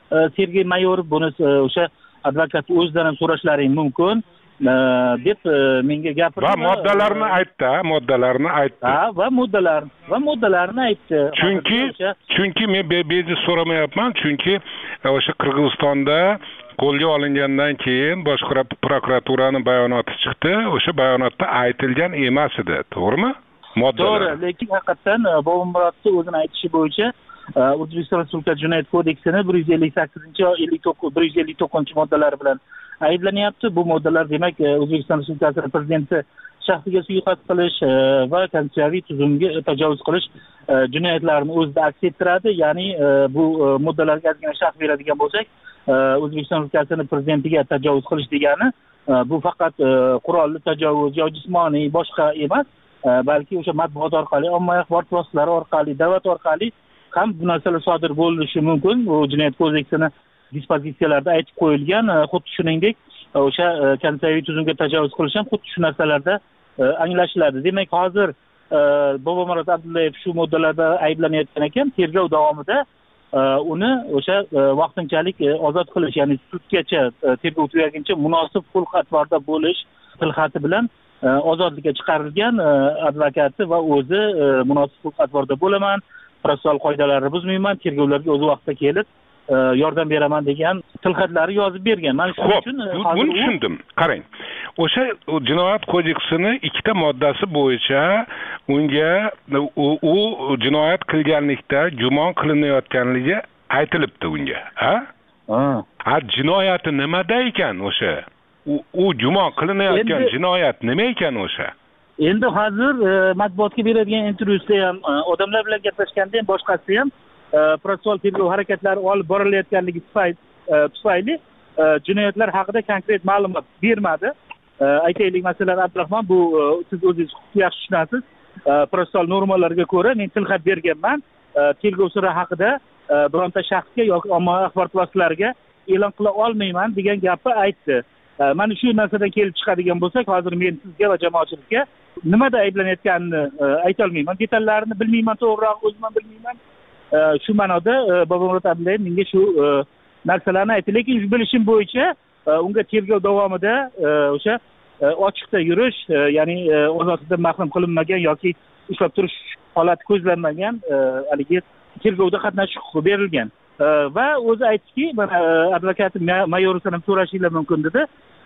S15: Sergey Mayorov buni o'sha advokat o'zidan ham so'rashlaring mumkin deb menga gapirdi.
S14: Va moddalarni aytdi.
S15: Va moddalarni aytdi.
S14: Chunki men bejiz so'ramayapman, chunki o'sha Qirg'izistonda qo'lga olingandan keyin bosh prokuraturaning bayonoti chiqdi. O'sha bayonotda aytilgan emas edi, to'g'rimi? Moddalar.
S15: To'g'ri, lekin haqiqatan Bobomurotning o'zini aytishi bo'yicha O'zbekiston Respublikasi Jinoyat kodeksining 158-159 bilan ayblanyapti. Bu moddalar demak O'zbekiston Respublikasi prezidenti shaxsiga suiqasd qilish va konstitutsiyaviy tuzumga tajovuz qilish jinoyatlarini o'zida aks ettiradi. Ya'ni bu moddalarga ozgina sharh beradigan bo'lsak, O'zbekiston Respublikasining prezidentiga tajovuz qilish degani bu faqat qurolli tajovuz yo jismoniy boshqa emas, balki o'sha matbuot orqali, ommaviy axborot vositalari orqali, davlat orqali ham bu narsalar sodir bo'lishi mumkin. Bu jinoyat kodeksining dispozitsiyalarida aytib qo'yilgan. Xuddi shuningdek, o'sha konstitutsiyaviy tuzumga tajovuz qilish ham xuddi shu narsalarda anglashiladi. Demak, hozir Bobomurod Abdullayev shu moddalarda ayblanayotgan ekan. Tergov davomida uni o'sha vaqtinchalik ozod qilish, ya'ni sudgacha tergov tugaguncha munosib xulq-atvorda bo'lish tilxati bilan ozodlikka chiqarilgan. Advokati va o'zi munosib xulq-atvorda bo'laman, protsessual qoidalarni buzmayman, tergovlarga o'z vaqtida kelib yordam beraman degan tilxatlari yozib bergan. Mana shuning uchun
S14: buni tushundim. Qarang. O'sha jinoyat kodeksining ikkita moddasi bo'yicha unga u jinoyat qilganlikda gumon qilinayotganligi aytilibdi unga, ha? Jinoyati nimada ekan o'sha? U gumon qilinayotgan jinoyat nima ekan o'sha?
S15: Endi hozir matbuotga beradigan intervyusida ham, odamlar bilan gaplashganda ham, boshqasida ham protsessual tergov harakatlari olib borilayotganligi tufayli jinoyatlar haqida konkret ma'lumot bermadi. Aytaylik, masalan, Abdurahmon, bu siz o'zingiz yaxshi tushunasiz. Protsessual normalarga ko'ra men tilxat berganman. Tergov siri haqida bironta shaxsga yoki ommaviy axborot vositalariga e'lon qila olmayman degan gapni aytdi. Mana shu narsadan kelib chiqadigan bo'lsak, hozir men sizga va jamoatchilikka nimada ayblanayotganini ayta olmayman. Detallarini bilmayman, to'g'riroq o'zim ham bilmayman. Shu ma'noda Bobomurod Abdullayev menga shu narsalarni aytdi. Lekin bilishim bo'yicha unga tergov davomida o'sha ochiqda yurish, ya'ni ozodlikdan mahrum qilinmagan yoki ushlab turish holati ko'zlanmagan haligi tergovda qatnashish huquqi berilgan. Va o'zi aytdiki, mana advokatim Mayorovdan ham so'rashinglar mumkin dedi.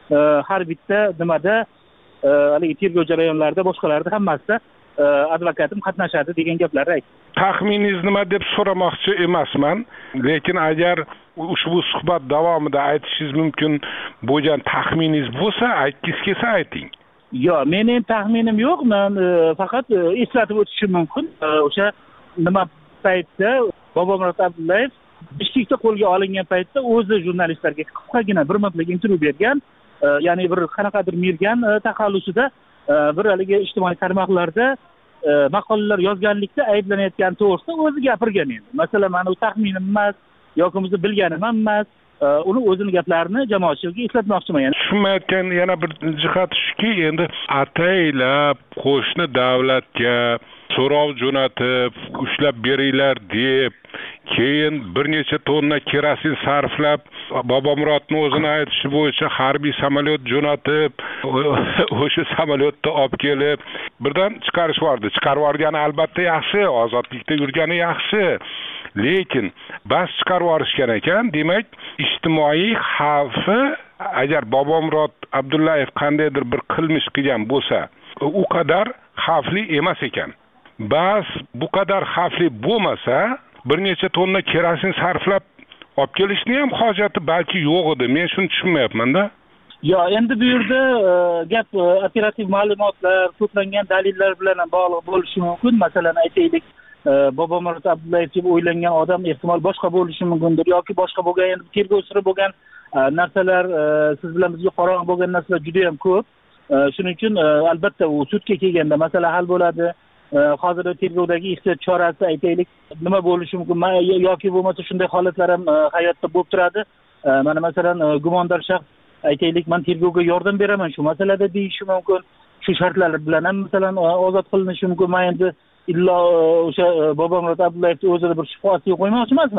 S15: Har bitta nimada haligi tergov jarayonlarida, boshqalarida hammasida advokatim qatnashadi degan gaplarni aytdi.
S14: Taxminingiz nima deb so'ramoqchi emasman, lekin agar ushbu suhbat davomida aytishingiz mumkin bo'lgan taxminingiz bo'lsa, aytgingiz kelsa ayting.
S15: Yo'q, mening taxminim yo'q. Men faqat eslatib o'tishim mumkin. O'sha nima paytda Bobomurod Abdullayev Bishkekda qo'lga olingan paytda o'zi jurnalistlarga qisqagina bir minutlik intervyu bergan. Ya'ni bir qanaqadir mergan taxallusida bir haligi ijtimoiy tarmoqlarda maqolalar yozganlikda ayblanayotgan to'g'risida o'zi gapirgan edi. Masalan, mana bu taxminim emas, yoki o'zi bilganim emas. Uni o'zining gaplarini jamoatchilikka eslatmoqchiman. Yani
S14: tushunmayotgan yana bir jihat shuki, endi ataylab qo'shni davlatga so'rov jo'natib, ushlab beringlar deb, keyin bir necha tonna kerosin sarflab, Bobomurodning o'zini aytishi bo'yicha harbiy samolyot jo'natib, o'sha samolyotda olib kelib, birdan chiqarib yuborgani albatta yaxshi, ozodlikda yurgani yaxshi. Lekin bas chiqarib yuborishgan ekan, demak, ijtimoiy xavfi agar Bobomurod Abdullayev qandaydir bir qilmish qilgan bo'lsa, u qadar xavfli emas ekan. Bas bu qadar xavfli bo'lmasa, bir necha tonna kerosin sarflab olib kelishni ham hojati balki yo'q edi. Men shuni tushunmayapman-da.
S15: Yo, endi bu yerda gap operativ ma'lumotlar, to'plangan dalillar bilan ham bog'liq bo'lishi mumkin. Masalan, aytaylik, Bobomurod Abdullayev deb o'ylangan odam ehtimol boshqa bo'lishi mumkindir yoki boshqa bo'lgan, endi tergov siri bo'lgan narsalar, siz bilan bizga qorong'i bo'lgan narsalar juda ham ko'p. Shuning uchun albatta u sudga kelganda masala hal bo'ladi. Hozirda tergovdagi ehtiyot chorasi aytaylik nima bo'lishi mumkin yoki bo'lmasa shunday holatlar ham hayotda bo'lib turadi. Mana masalan gumondor shaxs aytaylik, men tergovga yordam beraman shu masalada deyishi mumkin. Shu shartlar bilan ham masalan ozod qilinishi mumkin. Men endi illo o'sha Bobomurod Abdullayevni o'zida bir shubha ostiga qo'ymoqchi emasman.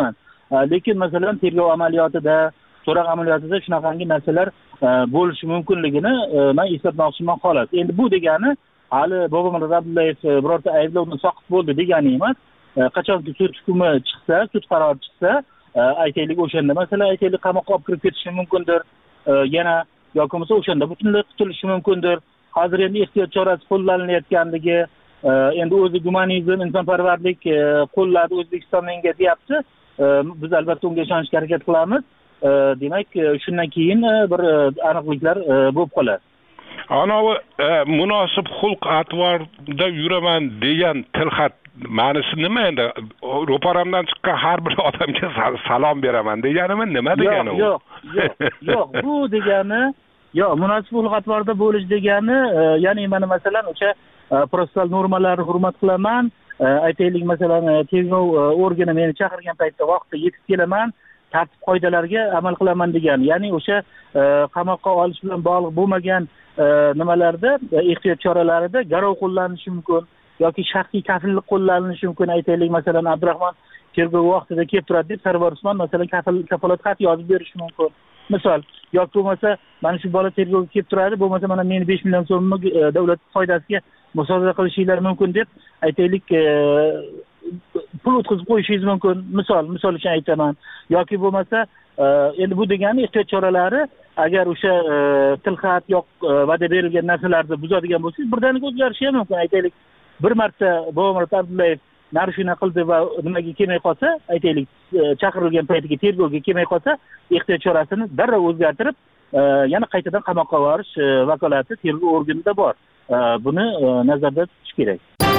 S15: lekin masalan tergov amaliyotida, so'roq amaliyotida shunaqangi narsalar bo'lishi mumkinligini men eslatmoqchiman xolos. Endi bu degani hali Bobomurod Abdullayev birorta ayblovni soqit bo'ldi degani emas. Qachonki sud hukmi chiqsa, sud qarori chiqsa, aytaylik o'shanda masalan aytaylik qamoqqa olib kirib ketishi mumkindir. Yana yoki bo'lmasa o'shanda butunlay qutilishi mumkindir. Hozir endi ehtiyot chorasi qo'llanilayotganligi, endi o'zi gumanizm, insonparvarlik qo'lladi O'zbekiston menga deyapti. Biz albatta unga ishonishga harakat qilamiz. Demak, shundan keyin bir aniqliklar bo'lib qoladi.
S14: Anavi munosib xulq atvorda yuraman degan tilxat ma'nosi nima endi? Ro'paramdan chiqqan har bir odamga salom beraman deganimi? Nima degani u?
S15: Yo'q, bu degani munosib xulq atvorda bo'lish degani, ya'ni mana masalan o'sha protsessual normalarni hurmat qilaman. Aytaylik masalan tergov organi meni chaqirgan paytda vaqtida yetib kelaman, tartib qoidalarga amal qilaman degan. Ya'ni o'sha qamoqqa olish bilan bog'liq bo'lmagan nimalarda ehtiyot choralarida garov qo'llanishi mumkin yoki shaxsiy kafillik qo'llanishi mumkin. Aytaylik masalan Abdurahmon tergov vaqtida kelib turadi deb Sarvar Usmon masalan kafolat xat yozib berishi mumkin. Misol, yoki bo'lmasa mana shu bola tergovga kelib turadi, bo'lmasa mana meni 5 million so'mni davlat foydasiga musodara qilishinglar mumkin deb aytaylik pul o'tkazib qo'yishingiz mumkin. Misol uchun aytaman. Yoki bo'lmasa endi bu degani ehtiyot choralari agar o'sha tilxat va'da berilgan narsalarni buzadigan bo'lsangiz, birdaniga o'zgarishi ham mumkin. Aytaylik bir marta Bobomurod Abdullayev narshina qildi va nimaga kelmay qolsa, aytaylik chaqirilgan paytiga tergovga kelmay qolsa, ehtiyot chorasini darrov o'zgartirib, yana qaytadan qamoqqa borish vakolati tergov organida bor. Buni nazarda tutish kerak.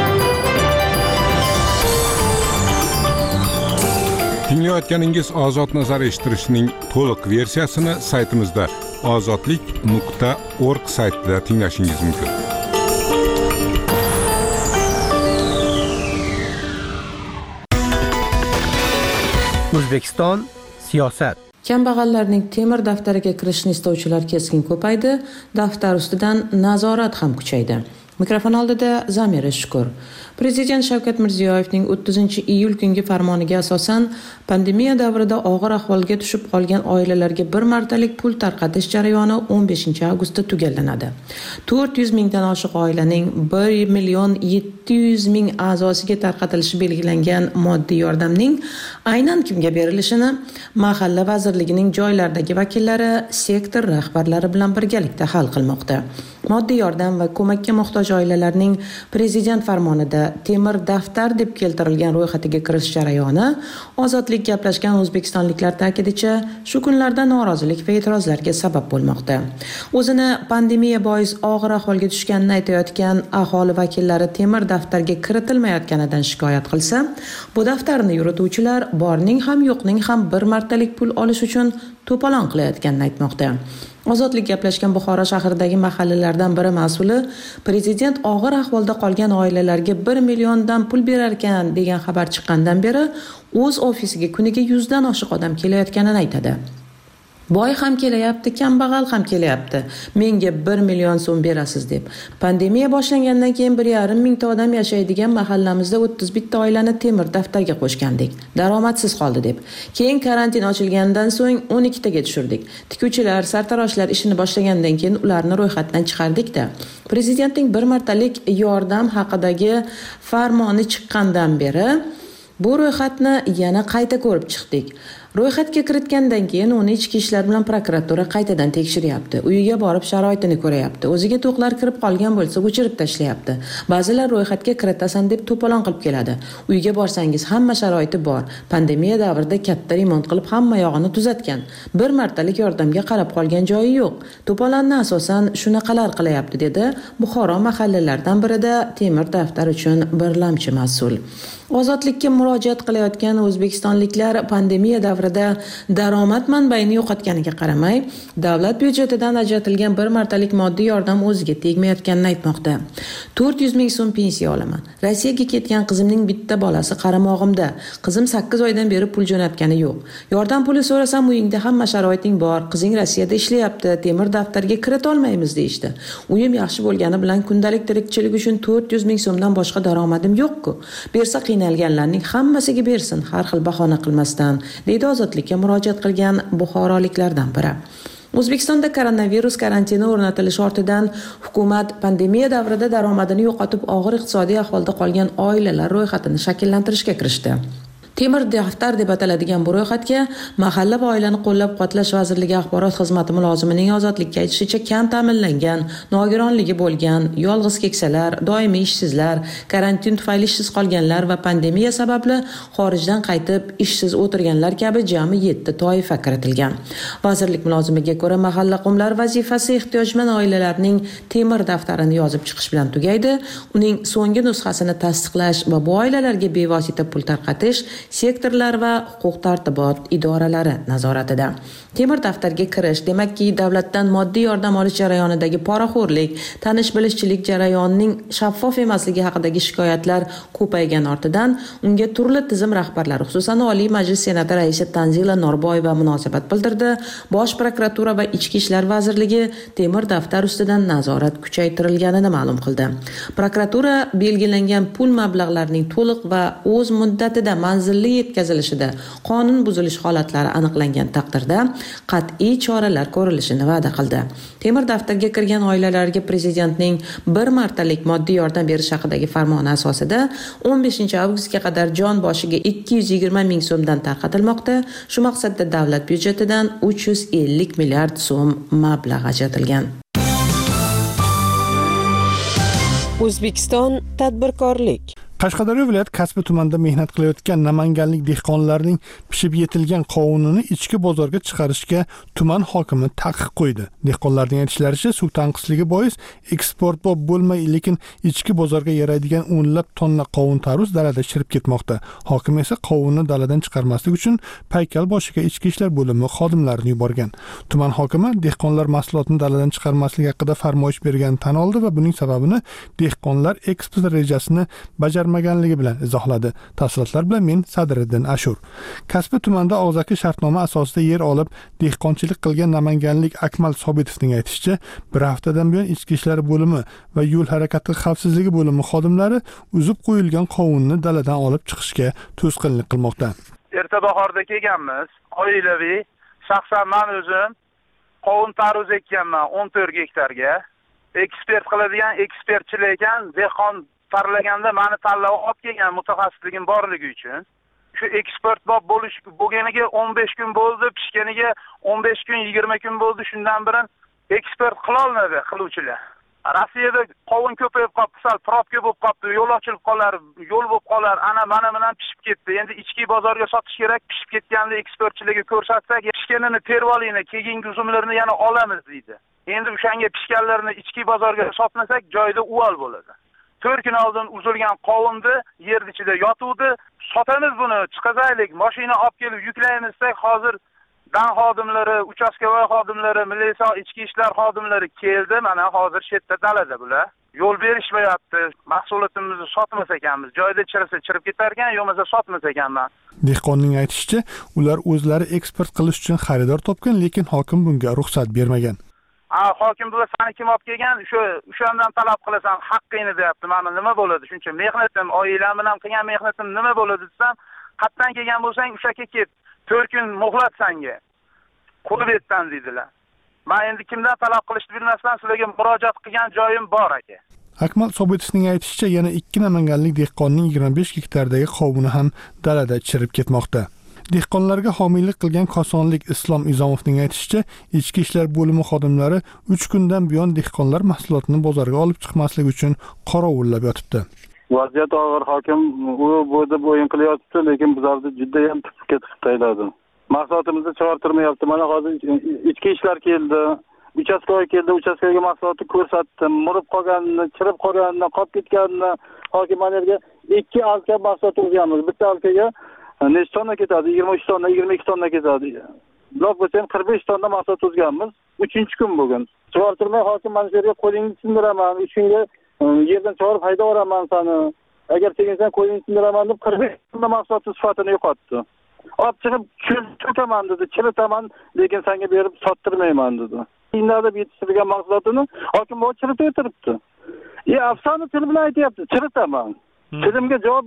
S13: Tinglayotganingiz Ozod nazar eshittirishning to'liq versiyasini saytimizda ozodlik.org saytida tinglashingiz mumkin.
S3: O'zbekiston siyosat.
S4: Kambag'allarning temir daftariga kirishni istovchilar keskin ko'paydi, daftar ustidan nazorat ham kuchaydi. Mikrofon oldida Zamira Shukur. Prezident Shavkat Mirziyoyevning 30-iyul kungi farmoniga asosan pandemiya davrida og'ir ahvolga tushib qolgan oilalarga bir martalik pul tarqatish jarayoni 15-avgustda tugallanadi. 400 mingdan oshiq oilaning 1,700,000 a'zosiga tarqatilishi belgilangan moddiy yordamning aynan kimga berilishini Mahalla vazirligining joylardagi vakillari sektor rahbarlari bilan birgalikda hal qilmoqda. Moddiy yordam va ko'makka muhtoj oilalarning prezident farmonida temir daftar deb keltirilgan ro'yxatiga kirish jarayoni Ozodlik gaplashgan o'zbekistonliklar ta'kidicha shu kunlarda norozilik va e'tirozlarga sabab bo'lmoqda. O'zini pandemiya bois og'ir ahvolga tushganini aytayotgan aholi vakillari temir daftarga kiritilmayotganidan shikoyat qilsa, bu daftarni yurituvchilar borning ham yo'qning ham bir martalik pul olish uchun to'polon qilayotganini aytmoqda. Ozodlik gaplashgan Buxoro shahridagi mahallalardan biri mas'uli prezident og'ir ahvolda qolgan oilalarga 1 milliondan pul berar ekan degan xabar chiqqandan beri o'z ofisiga kuniga 100 dan oshiq odam kelayotganini aytadi. Boy ham kelyapti, kambag'al ham kelyapti. Menga 1 million so'm berasiz deb. Pandemiya boshlangandan keyin 1,5 mingta odam yashaydigan mahallamizda 31 ta oilani temir daftarga qo'shgandik. Daromadsiz qoldi deb. Keyin karantin ochilgandan so'ng 12 taga tushirdik. Tikuvchilar, sartaroshlar ishini boshlagandan keyin ularni ro'yxatdan chiqardik-da. Prezidentning bir martalik yordam haqidagi farmoni chiqqandan beri bu ro'yxatni yana qayta ko'rib chiqdik. Ro'yxatga kiritgandan keyin uni ichki ishlar bilan prokuratura qaytadan tekshiryapti. Uyiga borib sharoitini ko'rayapti. O'ziga to'qlar kirib qolgan bo'lsa, o'chirib tashlayapti. Ba'zilar ro'yxatga kiritasan deb to'polon qilib keladi. Uyga borsangiz hamma sharoiti bor. Pandemiya davrida katta remont qilib hamma yog'ini tuzatgan. Bir martalik yordamga qarab qolgan joyi yo'q. To'polonni asosan shunaqalar qilyapti, dedi Buxoro mahallalaridan birida temir daftar uchun birlamchi mas'ul. Ozodlikka murojaat qilayotgan o'zbekistonliklar pandemiya davrida davrida daromad manbaini yo'qotganiga qaramay, davlat byudjetidan ajratilgan bir martalik moddiy yordam o'ziga tegmayotganini aytmoqda. 400 ming so'm pensiya olaman. Rossiyaga ketgan qizimning bitta bolasi qaramog'imda. Qizim 8 oydan beri pul jo'natgani yo'q. Yordam puli so'rasam, uyingda hamma sharoiting bor, qizing Rossiyada ishlayapti, temir daftarga kirita olmaymiz deyishdi. Uyim yaxshi bo'lgani bilan kundalik tirikchilik uchun 400 ming so'mdan boshqa daromadim yo'q-ku. Bersa qiynalganlarning hammasiga bersin, har xil bahona qilmasdan, deydi Ozodlikka murojaat qilgan buxoroliklardan biri. O'zbekistonda koronavirus karantini o'rnatilishi ortidan hukumat pandemiya davrida daromadini yo'qotib, og'ir iqtisodiy ahvolda qolgan oilalar ro'yxatini shakllantirishga kirishdi. Temir daftar deb ataladigan bu ro'yxatga Mahalla va oilani qo'llab-quvvatlash vazirligi axborot xizmati mulozimining Ozodlikka aytishicha, kam ta'minlangan, nogironligi bo'lgan, yolg'iz keksalar, doimiy ishsizlar, karantin tufayli ishsiz qolganlar va pandemiya sababli xorijdan qaytib ishsiz o'tirganlar kabi jami 7 toifa kiritilgan. Vazirlik mulozimiga ko'ra, mahalla qumlar vazifasi ehtiyojmand oilalarning temir daftarini yozib chiqish bilan tugaydi. Uning so'nggi nusxasini tasdiqlash va bu oilalarga bevosita pul tarqatish sektorlar va huquq-tartibot idoralari nazoratida. Temir daftarga kirish, demakki, davlatdan moddiy yordam olish jarayonidagi poraxo'rlik, tanish-bilishchilik jarayonining shaffof emasligi haqidagi shikoyatlar ko'paygan ortidan unga turli tizim rahbarlari, xususan Oliy Majlis Senati raisi Tanzila Norboyeva munosabat bildirdi. Bosh prokuratura va Ichki ishlar vazirligi temir daftar ustidan nazorat kuchaytirilganini ma'lum qildi. Prokuratura belgilangan pul mablag'larining to'liq va o'z muddatida manzilli yetkazilishida qonun buzilish holatlari aniqlangan taqdirda qat'iy choralar ko'rilishini va'da qildi. Temir daftarga kirgan oilalarga prezidentning bir martalik moddiy yordam berish haqidagi farmoni asosida 15 avgustga qadar jon boshiga 220 ming so'mdan tarqatilmoqda. Shu maqsadda davlat byudjetidan 350 milliard so'm mablag' ajratilgan.
S6: O'zbekiston tadbirkorlik.
S2: Qashqadaryo viloyat Kasbi tumanida mehnat qilayotgan namanganlik dehqonlarning pishib yetilgan qovunini ichki bozorga chiqarishga tuman hokimi taqiq qo'ydi. Dehqonlarning aytishlaricha, suv tanqisligi bois eksportbop bo'lmay, lekin ichki bozorga yaraydigan o'nlab tonna qovun tarvuz dalada chirib ketmoqda. Hokim esa qovunni daladan chiqarmaslik uchun paykal boshiga ichki ishlar bo'limi xodimlarini yuborgan. Tuman hokimi dehqonlar mahsulotni daladan chiqarmaslik haqida farmoyish berganini tan oldi va buning sababini dehqonlar eksport rejasini bajarmaganligi bilan izohladi. Tafsilotlar bilan men Sadriddin Ashur. Kasbi tumanida og'zaki shartnoma asosida yer olib dehqonchilik qilgan namanganlik Akmal Sobitovning aytishicha, bir haftadan buyon ichki ishlar bo'limi va yo'l harakati xavfsizligi bo'limi xodimlari uzib qo'yilgan qovunni daladan olib chiqishga to'sqinlik qilmoqda.
S16: Erta bahorda kelganmiz, oilaviy, shaxsan men o'zim qovun tarvuz ekkanman 14 gektarga. Ekspert qiladigan ekspertchilar ekan, dehqon saralaganda meni tanlab olib kelgan mutaxassisligim borligi uchun. Shu eksportbop bo'lganiga 15 kun bo'ldi, pishganiga 15 kun, 20 kun bo'ldi. Shundan birin eksport qila olmadi qiluvchilar. Rossiyada qovun ko'payib qoldi, sal probka bo'lib qoldi, yo'l ochilib qolar, yo'l bo'lib qolar, ana mana bilan pishib ketdi. Endi ichki bozorga sotish kerak, pishib ketganini eksportchilarga ko'rsatsak, pishganini terib olinglar, keyingi uzumlarni yana olamiz deydi. Endi o'shanga pishganlarni ichki bozorga sotmasak, joyda uval bo'ladi. 4 kun oldin uzilgan qovunni yer ichida yotuvdi. Sotamiz buni, chiqazaylik, mashina olib kelib yuklaymiz desak, hozir dan xodimlari, uchastkavoy xodimlari, militsiya, ichki ishlar xodimlari keldi. Mana hozir shetda dalada bular. Yo'l berishmayapti. Mahsulotimizni sotmas ekanmiz. Joyda chirisa chirib ketar ekan, yo'qmasa sotmas ekanman.
S2: Dehqonning aytishicha, ular o'zlari eksport qilish uchun xaridor topgan, lekin hokim bunga ruxsat bermagan.
S16: Hokim bular seni kim olib kelgan, o'shandan talab qilasan, haqqingni deyapti. Mana nima bo'ladi? Shuncha mehnatim, oilam bilan qilgan mehnatim nima bo'ladi desam, qatdan kelgan bo'lsang, o'shaka ket. 4 kun muhlat senga. Qo'yib etdan dedilar. Men endi kimdan talab qilishni bilmasdan sizlarga murojaat qilgan joyim bor aka.
S2: Akmal Sobitovning aytishicha, yana 2 namanganlik dehqonning 25 gektardagi qovuni ham dalada chirib ketmoqda. Dehqonlarga homiylik qilgan Kosonlik Islom Izomovning aytishicha, ichki ishlar bo'limi xodimlari 3 kundan buyon dehqonlar mahsulotini bozorga olib chiqmaslik uchun qorovullab yotibdi.
S17: Vaziyat og'ir, hokim u bo'da bo'yin qilyapti, lekin bizlarni juda ham ketib tayladi. Mahsulotimizni chiqartirmayapti. Mana hozir ichki ishlar keldi, uchastkoy keldi, uchastkoyga mahsulotni ko'rsatdim. Murib qolganini, chirib qolganini, qolib ketganini hokim yerga 2 alka mahsulot o'zganmiz. Bitta alkaga Necha tonna ketadi? 23 tonna, 22 tonna ketadi. Buloq bo'lsa ham 45 tonna mahsulot o'zganmiz. 3-kun bugun. Chiqartirmay hokim mana shu yerga qo'lingni sindiraman, 3 kunga yerdan chiqarib hayda olaman seni. Agar teginsan qo'lingni sindiraman deb 45 tonna mahsulot sifatini yo'qotdi. Olib chiqib cho'kaman dedi, chiritaman, lekin senga berib sottirmayman dedi. Inlarda yetishtirilgan mahsulotini hokim bu chiritib o'tiribdi. Afsona til bilan aytyapti, chiritaman. Tilimga javob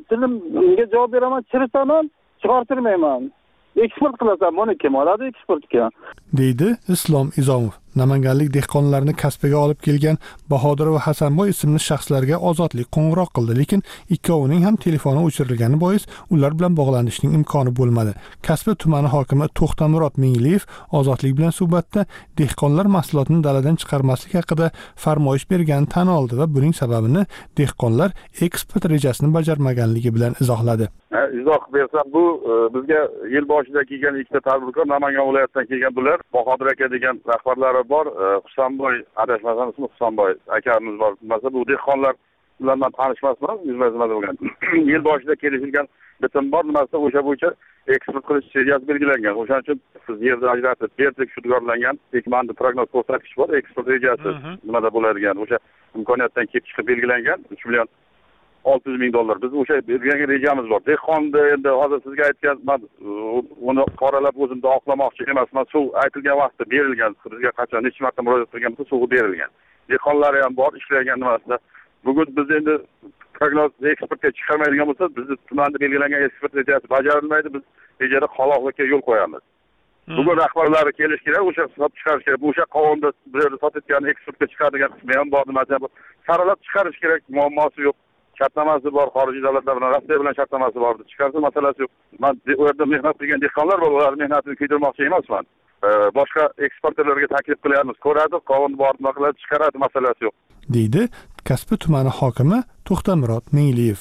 S17: beraman, chiritaman, chiqartirmayman. Eksport qilasan, buni kim oladi eksportga?
S2: Deydi Islom Izomov. Namanganlik dehqonlarni kasbiga olib kelgan Bahodir va Hasanboy ismli shaxslarga ozodlik qo'ng'iroq qildi, lekin ikkovining ham telefoni o'chirilgani bois ular bilan bog'lanishning imkoni bo'lmadi. Kasbi tumani hokimi To'xtamurod Mingliyev ozodlik bilan suhbatda dehqonlar mahsulotni daladan chiqarmaslik haqida farmoyish berganini tan oldi va buning sababini dehqonlar eksport rejasini bajarmaganligi bilan izohladi.
S18: Izoh bersam, bu bizga yil boshida kelgan ikkita tadbirkor Namangan viloyatidan kelgan bular. Bahodir aka degan rahbarlari bor, Husanboy, adashmasam ismi Husanboy akamiz bor. Masalan, bu dehqonlar bilan men tanishmasman, yuzma-yuz bo'lgan. Yil boshida kelishilgan bitim bor, nimasi o'sha bo'yicha eksport qilish seriyasi belgilangan. O'shaning uchun siz yerni ajratib berdik, shudgorlangan ekmanda prognoz ko'rsatkich bor, eksport rejasi nimada bo'ladigan, o'sha imkoniyatdan kelib chiqib belgilangan 3 million $600,000. Biz o'sha belgilangan rejamiz bor. Dehqonni endi hozir sizga aytganman, uni qoralab o'zimda oqlamoqchi emasman. Suv aytilgan vaqtda berilgan, bizga qachon necha marta murojaat qilgan bo'lsa, suvi berilgan. Dehqonlar ham bor, ishlagan nimasida. Bugun biz endi prognoz eksportga chiqarmaydigan bo'lsa, bizni tumanda belgilangan eksport rejasi bajarilmaydi. Biz rejada qoloqlikka yo'l qo'yamiz. Bugun rahbarlari kelish kerak, o'sha sotib chiqarish kerak. O'sha qovunda biz sotayotgan eksportga chiqadigan qismi ham bor, nima ham saralab chiqarish kerak, muammosi yo'q. Shartnomasi bor, xorijiy davlatlar bilan, Rossiya bilan shartnomasi bor. Chiqarsa masalasi yo'q. Men u yerda mehnat qilgan dehqonlar bor, ular mehnatini kuydirmoqchi emasman. Boshqa eksportyorlarga taklif qilyapmiz, ko'radi, qovun bor, nima qiladi, chiqaradi, masalasi yo'q. Deydi
S2: Kasbi tumani hokimi To'xtamurod Mingliyev.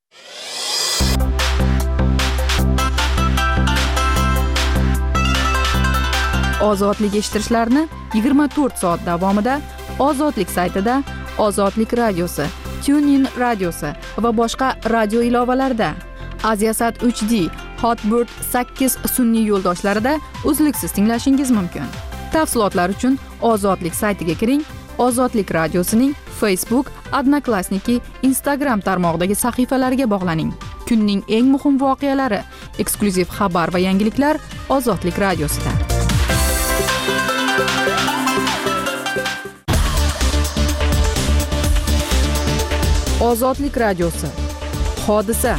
S1: Ozodlik eshittirishlarni 24 soat davomida Ozodlik saytida, Ozodlik radiosi, TuneIn radiosi va boshqa radio ilovalarida, Aziasat 3D, Hotbird 8 sun'iy yo'ldoshlarida uzluksiz tinglashingiz mumkin. Tafsilotlar uchun Ozodlik saytiga kiring, Ozodlik radiosining Facebook, Odnoklassniki, Instagram tarmog'idagi sahifalariga bog'laning. Kunning eng muhim voqealari, eksklyuziv xabar va yangiliklar Ozodlik radiosida. Ozodlik radiosi. Hodisa.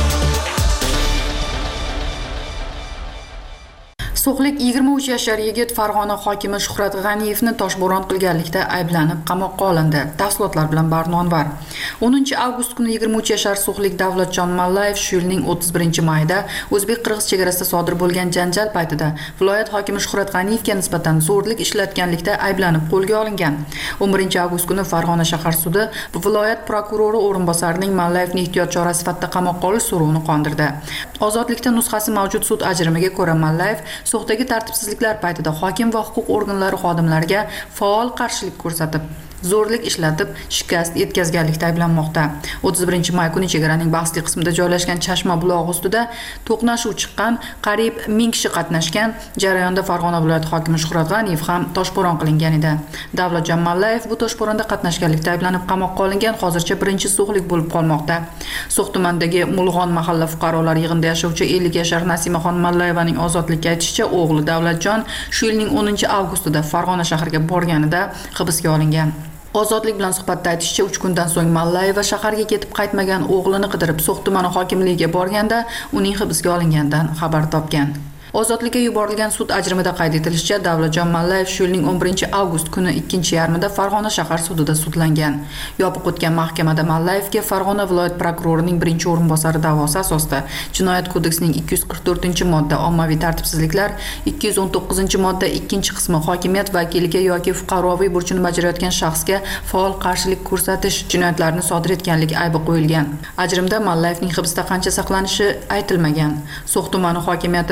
S1: So'xlik 23 yashar yigit Farg'ona hokimi Shuhrat G'aniyevni toshbo'ron qilganlikda ayblanib qamoqqa olindi. Tafsilotlar bilan Barnonvar. 10 avgust kuni 23 yashar So'xlik Davlatjon Mallayev shu yilning 31 mayida o'zbek-qirg'iz chegarasida sodir bo'lgan janjal paytida viloyat hokimi Shuhrat G'aniyevga nisbatan zo'rlik ishlatganlikda ayblanib qo'lga olingan. 11 avgust kuni Farg'ona shahar sudi viloyat prokurori o'rinbosarining Mallayevni ehtiyot chora sifatida qamoqqa olish so'rovini qondirdi. Ozodlikda nusxasi mavjud sud ajrimiga ko'ra Mallayev So'xdagi tartibsizliklar paytida hokim va huquq organlari xodimlariga faol qarshilik ko'rsatib, zo'rlik ishlatib, shikast yetkazganlikda ayblanmoqda. 31 may kuni chegaraning bahsli qismida joylashgan Chashma bulog'i ustida to'qnashuv chiqqan, qariyb 1000 kishi qatnashgan jarayonda Farg'ona viloyati hokimi Shuhrat G'aniyev ham toshbo'ron qilingan edi. Davlatjon Mallayev bu toshbo'ronda qatnashganlikda ayblanib qamoqqa olingan, hozircha birinchi so'xlik bo'lib qolmoqda. So'x tumanidagi Mulg'on mahalla fuqarolar yig'inida yashovchi 50 yashar Nasimaxon Mallayevaning ozodlikka aytishicha, o'g'li Davlatjon shu yilning 10 avgustida Farg'ona shahriga borganida hibsga olingan. Ozodlik bilan suhbatda aytishicha, 3 kundan so'ng Mallayeva shaharga ketib qaytmagan o'g'lini qidirib So'x tumani hokimligiga borganda uning hibsga olingandan xabar topgan. Ozodlikka yuborilgan sud ajrimida qayd etilishicha, Davlatjon Mallayev shu yilning 11 avgust kuni 2-yarmida Farg'ona shahar sudida sudlangan. Yopiq o'tgan mahkamada Mallayevga Farg'ona viloyat prokurorining birinchi o'rinbosari da'vosi asosida Jinoyat kodeksining 244-modda ommaviy tartibsizliklar, 219-modda 2-qismi hokimiyat vakiliga yoki fuqaroviy burchini bajarayotgan shaxsga faol qarshilik ko'rsatish jinoyatlarini sodir etganlik aybi qo'yilgan. Ajrimda Mallayevning hibsda qancha saqlanishi aytilmagan. So'x tumani hokimiyati va ichki ishlar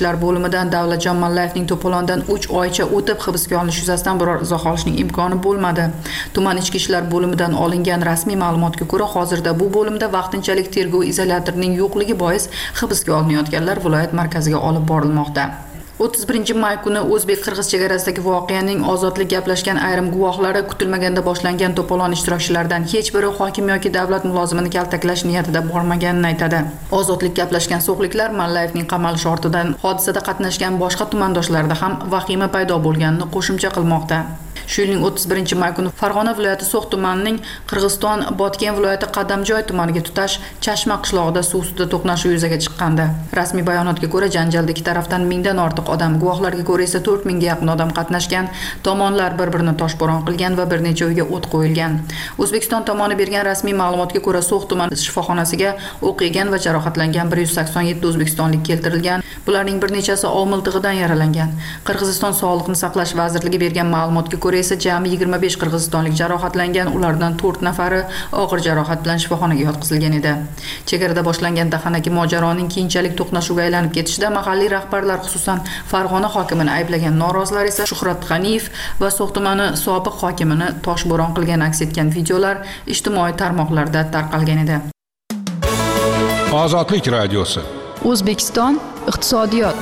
S1: ishlar bo'limidan Davlatjon Mallayevning to'polondan 3 oycha o'tib hibsga olinishi yuzasidan biror izoh olishning imkoni bo'lmadi. Tuman ichki ishlar bo'limidan olingan rasmiy ma'lumotga ko'ra, hozirda bu bo'limda vaqtinchalik tergov izolyatorining yo'qligi bois hibsga olinayotganlar viloyat markaziga olib borilmoqda. 31-may kuni o'zbek-qirg'iz chegarasidagi voqeaning ozodlik gaplashgan ayrim guvohlari kutilmaganda boshlangan to'polon ishtirokchilaridan hech biri hokim yoki davlat mulozimini kaltaklash niyatida bormaganini aytadi. Ozodlik gaplashgan so'xliklar Mallayevning qamalishi ortidan hodisada qatnashgan boshqa tumandoshlarda ham vahima paydo bo'lganini qo'shimcha qilmoqda. Shu yilning 31-may kuni Farg'ona viloyati So'x tumanining Qirg'iziston Botken viloyati Qadamjoy tumaniga tutash Chashma qishlog'ida suv ustida to'qnashuv yuzaga chiqqandi. Rasmiy bayonotga ko'ra, janjalda ikki tarafdan 1000 dan ortiq odam, guvohlarga ko'ra esa 4000 ga yaqin odam qatnashgan. Tomonlar bir-birini toshbo'ron qilgan va bir necha uyga o't qo'yilgan. O'zbekiston tomoni bergan rasmiy ma'lumotga ko'ra, So'x tumani shifoxonasiga o'q yegan va jarohatlangan 187 o'zbekistonlik keltirilgan. Bularning bir nechasi ov miltig'idan yaralangan. Qirg'iziston Sog'liqni saqlash vazirligi bergan ma'lumotga ko'ra esa jami 25 qirg'izistonlik jarohatlangan, ulardan 4 nafari og'ir jarohat bilan shifoxonaga yotqizilgan edi. Chegarada boshlangan dahanaki mojaroning keyinchalik to'qnashuvga aylanib ketishida mahalliy rahbarlar, xususan Farg'ona hokimini ayblagan norozilar esa Shuhrat G'aniyev va So'x tumani sobiq hokimini toshbo'ron qilgan aks etgan videolar ijtimoiy tarmoqlarda tarqalgan edi.
S13: Ozodlik radiosi.
S1: O'zbekiston iqtisodiyot.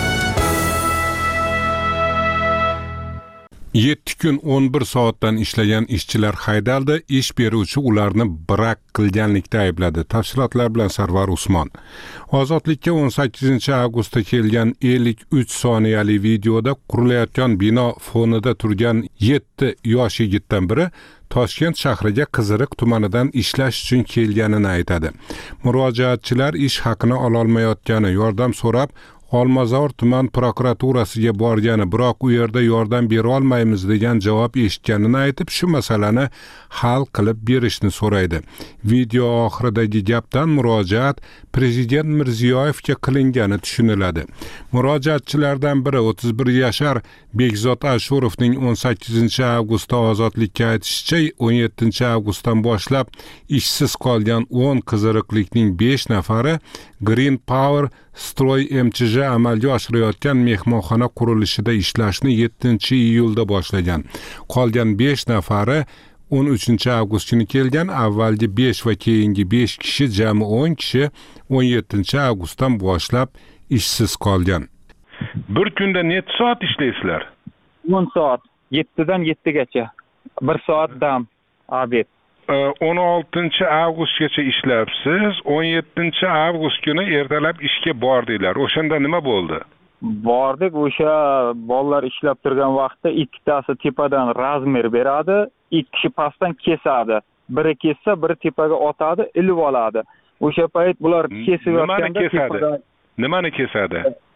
S13: 7 kun 11 soatdan ishlagan ishchilar haydaldi, ish beruvchi ularni brak qilganlikda aybladi. Tafsilotlar bilan Sarvar Usmon. Ozodlikka 18-avgustda kelgan 53 soniyali videoda qurilayotgan bino fonida turgan 7 yosh yigitdan biri Toshkent shahriga Qiziriq tumanidan ishlash uchun kelganini aytadi. Murojaatchilar ish haqini ololmayotgani, yordam so'rab Olmazor tuman prokuraturasiga borgani, biroq u yerda yordam bera olmaymiz degan javob eshitganini aytib, shu masalani hal qilib berishni so'raydi. Video oxiridagi gapdan murojaat Prezident Mirziyoyevga qilingani tushuniladi. Murojaatchilardan biri 31 yashar Bekzod Ashurovning 18-avgustda ozodlikka aytishicha, 17-avgustdan boshlab ishsiz qolgan 10 qiziriqlikning 5 nafari Green Power Stroy MCJ amalga oshirayotgan mehmonxona qurilishida ishlashni 7-iyulda boshlagan. Qolgan 5 nafari 13-avgust kuni kelgan. Avvalgi 5 va keyingi 5 kishi, jami 10 kishi 17-avgustdan boshlab ishsiz qolgan.
S14: Bir kunda necha soat ishlaysizlar?
S15: 10 soat, 7dan 7gacha. 1 soat dam, obed.
S14: 16-avgustgacha ishlabsiz, 17-avgust kuni ertalab ishga bordinglar. O'shanda nima bo'ldi?
S15: Bordik, o'sha bolalar ishlab turgan vaqtda ikkitasi tepadan razmer beradi, ikki kishi pastdan kesadi. Biri kessa, biri tepaga otadi, ilib oladi. O'sha payt bular kesib yotganda tepadan
S14: nimani kesadi?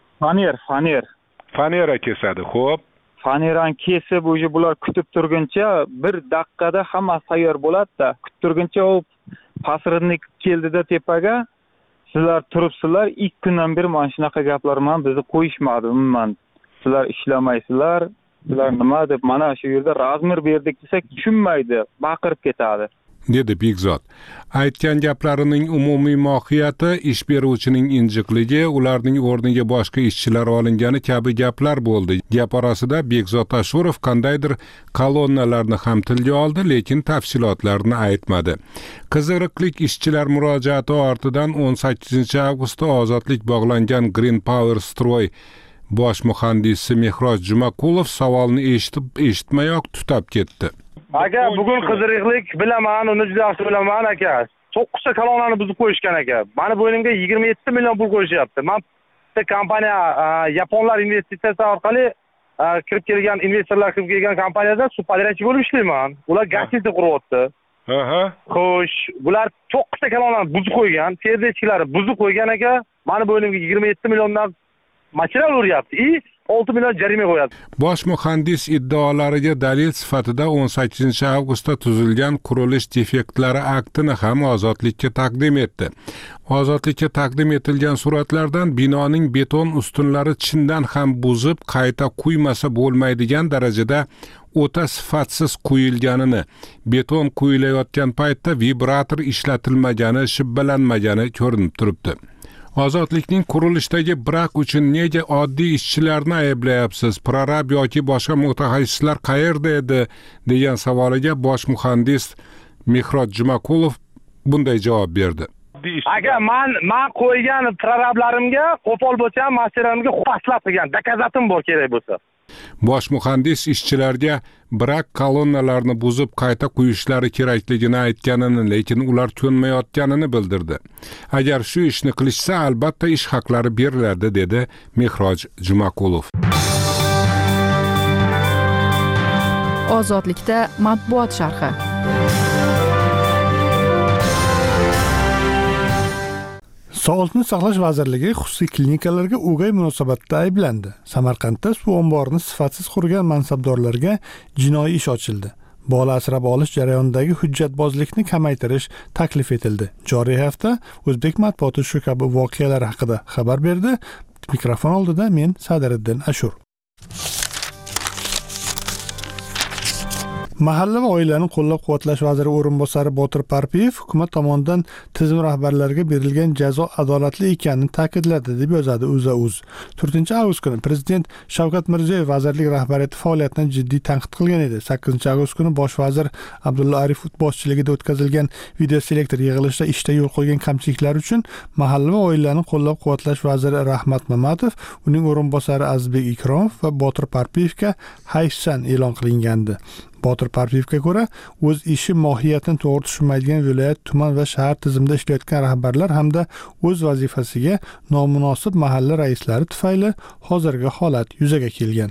S15: Fanera
S14: kesadi. Xo'p.
S15: Faneran kesib, o'sha bular kutib turguncha 1 daqiqada hammasi tayyor bo'ladi-da. Kutib turguncha u pasridnik keldida tepaga, sizlar turibsizlar, 2 kundan beri mana shunaqa gaplar bilan bizni qo'yishmadi umuman. Sizlar ishlamaysizlar, sizlar nima deb mana shu yerda razmer berdik desak tushunmaydi, baqirib ketadi.
S13: dedi Bekzod. Aytgan gaplarining umumiy mohiyati ish beruvchining injiqligi, ularning o'rniga boshqa ishchilar olingani kabi gaplar bo'ldi. Gap orasida Bekzod Ashurov qandaydir kolonnalarni ham tilga oldi, lekin tafsilotlarni aytmadi. Qiziriqlik ishchilar murojaati ortidan 18-avgustda ozodlik bog'langan Green Power Stroy bosh muhandisi Mehroj Jumakulov savolni eshitmayoq tutab ketdi.
S16: Aka, bugun qiziriqlik bilaman, uni juda yaxshi bilaman aka. 9 ta kolonnani buzib qo'yishgan aka. Mani bo'ynimga 27 million pul qo'yishyapti. Men bitta kompaniya yaponlar investitsiya orqali kirib kelgan investorlar kirib kelgan kompaniyada subpodrachchi bo'lib ishlayman. Ular gastiniца quryapti. Xo'sh, bular 9 ta kolonnani buzib qo'ygan, serdechkilari buzib qo'ygan aka. Mani bo'ynimga 27 milliondan mashina o'ryapti. 6 million jarima qo'yadi.
S13: Bosh muhandis iddaolariga dalil sifatida 18-avgustda tuzilgan qurilish defektlari aktini ham ozodlikka taqdim etdi. Ozodlikka taqdim etilgan suratlardan binoning beton ustunlari chindan ham buzib, qayta quymasa bo'lmaydigan darajada o'ta sifatsiz quyilganini, beton quyilayotgan paytda vibrator ishlatilmagani, shibbalanmagani ko'rinib turibdi. Ozodlikning qurilishdagi brak uchun nega oddiy ishchilarni ayblayapsiz? Prorab yoki boshqa mutaxassislar qayerda edi degan savoliga bosh muhandis Mehrod Jumakulov bunday javob berdi.
S19: Agar men qo'ygan prorablarimga qo'pol bo'lsa ham masalarimga xaslab qilgan dokazatim bor kerak bo'lsa.
S13: Bosh muhandis ishchilarga brak kolonnalarni buzib qayta quyishlari kerakligini aytganini, lekin ular ko'nmayotganini bildirdi. Agar shu ishni qilishsa, albatta ish haqlari beriladi, dedi Mehroj Jumakulov.
S1: Ozodlikda matbuot sharhi.
S2: Sog'liqni saqlash vazirligi xususiy klinikalarga o'gay munosabatda ayblandi. Samarqandda suv omborini sifatsiz qurgan mansabdorlarga jinoiy ish ochildi. Bola asrab olish jarayonidagi hujjatbozlikni kamaytirish taklif etildi. Joriy hafta O'zbek matbuoti shu kabi voqealar haqida xabar berdi. Mikrofon oldida men Sadiriddin Ashur. Mahalla va oilani qo'llab-quvvatlash vaziri o'rinbosari Botir Parpiyev hukumat tomonidan tizim rahbarlariga berilgan jazo adolatli ekanini ta'kidladi, deb yozadi O'zA-uz. 4-avgust kuni prezident Shavkat Mirziyoyev vazirlik rahbariyati faoliyatini jiddiy tanqid qilgan edi. 8-avgust kuni bosh vazir Abdulla Aripov boshchiligida o'tkazilgan videoselektor yig'ilishida ishda yo'l qo'ygan kamchiliklar uchun mahalla va oilani qo'llab-quvvatlash vaziri Rahmat Mamatov, uning o'rinbosari Azizbek Ikromov va Botir Parpiyevga hayfsan e'lon qilingandi. Botir Parpiyevga ko'ra, o'z ishi mohiyatini to'g'ri tushunmaydigan viloyat, tuman va shahar tizimida ishlayotgan rahbarlar hamda o'z vazifasiga nomunosib mahalla raislari tufayli hozirgi holat yuzaga kelgan.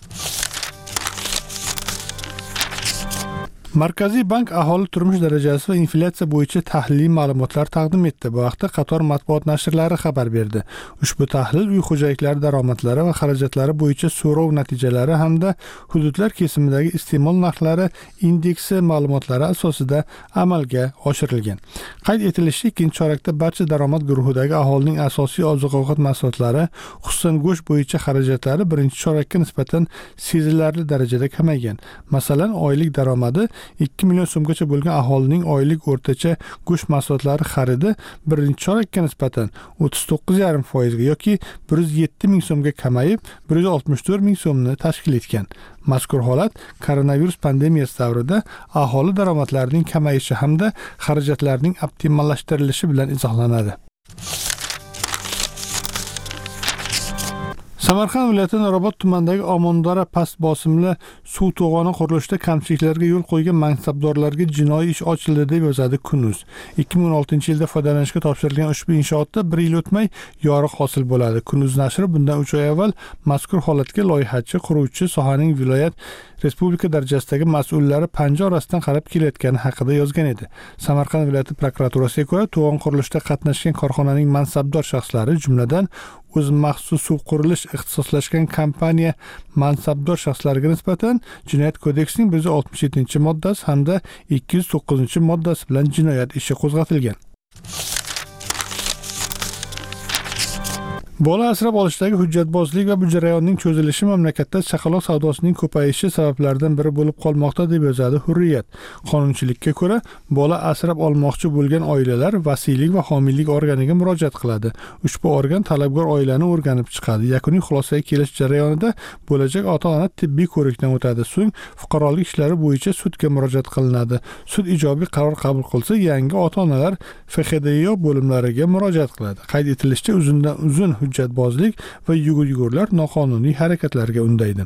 S2: Markaziy bank aholi turmush darajasi va inflyatsiya bo'yicha tahliliy ma'lumotlar taqdim etdi. Bu haqda qator matbuot nashrlari xabar berdi. Ushbu tahlil uy xo'jaliklari daromadlari va xarajatlari bo'yicha so'rov natijalari hamda hududlar kesimidagi iste'mol narxlari indeksi ma'lumotlari asosida amalga oshirilgan. Qayd etilishicha, ikkinchi chorakda barcha daromad guruhidagi aholining asosiy oziq-ovqat mahsulotlari, xususan go'sht bo'yicha xarajatlari birinchi chorakka nisbatan sezilarli darajada kamaygan. Masalan, oylik daromadi 2 million so'mgacha bo'lgan aholining oylik o'rtacha go'sht mahsulotlari xaridi birinchi chorakka nisbatan 39,5% ga yoki 107 ming so'mga kamayib, 164 ming so'mni tashkil etgan. Mazkur holat koronavirus pandemiyasi davrida aholi daromadlarining kamayishi hamda xarajatlarning optimallashtirilishi bilan izohlanadi. Samarqand viloyati Nurobod tumanidagi Omondora past bosimli suv to'g'oni qurilishida kamchiliklarga yo'l qo'ygan mansabdorlarga jinoiy ish ochildi, deb yozadi Kunuz. 2016-yilda foydalanishga topshirilgan ushbu inshootda 1 yil o'tmay yoriq hosil bo'ladi. Kunuz nashri bundan 3 oy avval mazkur holatga loyihachi, quruvchi, sohaning viloyat, respublika darajasidagi mas'ullari panja orasidan qarab kelayotgani haqida yozgan edi. Samarqand viloyati prokuraturasiga ko'ra, to'g'on qurilishida qatnashgan korxonaning mansabdor shaxslari, jumladan o'z maxsus suv qurilish ixtisoslashgan kompaniya mansabdor shaxslariga nisbatan Jinoyat kodeksining 167-moddasi hamda 209-moddasi bilan jinoyat ishi qo'zg'atilgan. Bola asrab olishdagi hujjatbozlik va bu jarayonning cho'zilishi mamlakatda chaqaloq savdosining ko'payishi sabablaridan biri bo'lib qolmoqda, deb yozadi Hurriyat. Qonunchilikka ko'ra, bola asrab olmoqchi bo'lgan oilalar vasiylik va homiylik organiga murojaat qiladi. Ushbu organ talabgor oilani o'rganib chiqadi. Yakuniy xulosaga kelish jarayonida bo'lajak ota-ona tibbiy ko'rikdan o'tadi. So'ng fuqarolik ishlari bo'yicha sudga murojaat qilinadi. Sud ijobiy qaror qabul qilsa, yangi ota-onalar FXDYO bo'limlariga murojaat qiladi. Qayd etilishicha, uzundan uzun hujjatbozlik va yugur-yugurlar noqonuniy harakatlarga undaydi.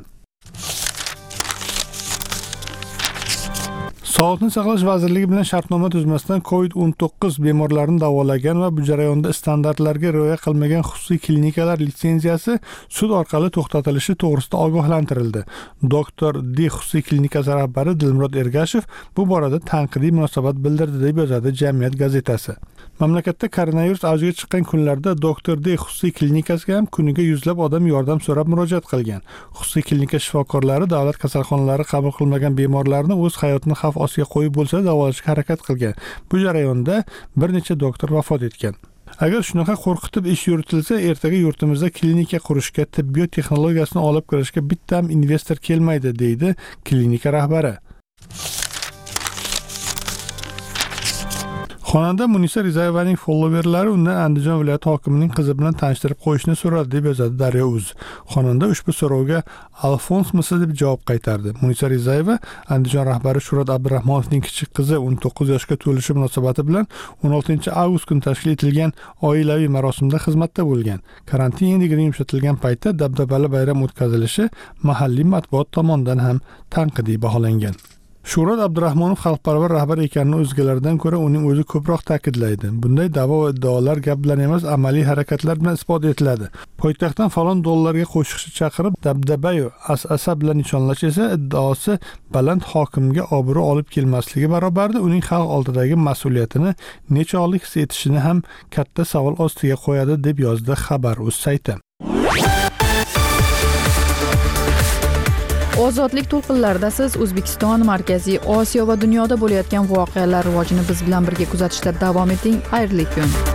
S2: Sog'liqni saqlash vazirligi bilan shartnoma tuzmasdan COVID-19 bemorlarini davolagan va bu jarayonda standartlarga rioya qilmagan xususiy klinikalar litsenziyasi sud orqali to'xtatilishi to'g'risida ogohlantirildi. Doktor D xususiy klinikasi rahbari Dilmurod Ergashev bu borada tanqidiy munosabat bildirdi, deb yozadi Jamiyat gazetasi. Mamlakatda koronavirus avjiga chiqqan kunlarda Doktor D xususiy klinikasiga ham kuniga yuzlab odam yordam so'rab murojaat qilgan. Xususiy klinika shifokorlari davlat kasalxonalari qabul qilmagan bemorlarni o'z hayotini xavf ostiga qo'yib bo'lsa davolashga harakat qilgan. Bu jarayonda bir necha doktor vafot etgan. Agar shunaqa qo'rqitib ish yuritilsa, ertaga yurtimizda klinika qurishga, tibbiyot texnologiyasini olib kirishga bitta ham investor kelmaydi, deydi klinika rahbari. Xonanda Munisa Rizayevaning followerlari undan Andijon viloyati hokimining qizi bilan tanishtirib qo'yishni so'radi deb yozadi Daryo.uz. Xonanda ushbu so'rovga Alfonsmisiz deb javob qaytardi. Munisa Rizayeva Andijon rahbari Shuhrat Abdurahmonovning kichik qizi 19 yoshga to'lishi munosabati bilan 16-avgust kuni tashkil etilgan oilaviy marosimda xizmatda bo'lgan. Karantin endigina yumshatilgan paytda dabdabali bayram o'tkazilishi mahalliy matbuot tomonidan ham tanqidiy baholangan. Shuhrat Abdurahmonov xalqparvar rahbar ekanini o'zgalardan ko'ra uning o'zi ko'proq ta'kidlaydi. Bunday da'vo va iddaolar gap bilan emas, amaliy harakatlar bilan isbot etiladi. Poytaxtdan falon dollarga qo'shiqchi chaqirib, dabdabayu as'asa bilan nishonlash esa iddaosi baland hokimga obro' olib kelmasligi barobarida uning xalq oldidagi mas'uliyatini nechog'lik his etishini ham katta savol ostiga qo'yadi deb yozdi Xabar.uz sayti.
S1: Ozodlik to'lqinlarida siz O'zbekiston, Markaziy Osiyo va dunyoda bo'layotgan voqealar rivojini biz bilan birga kuzatishda davom eting. Xayrli kun.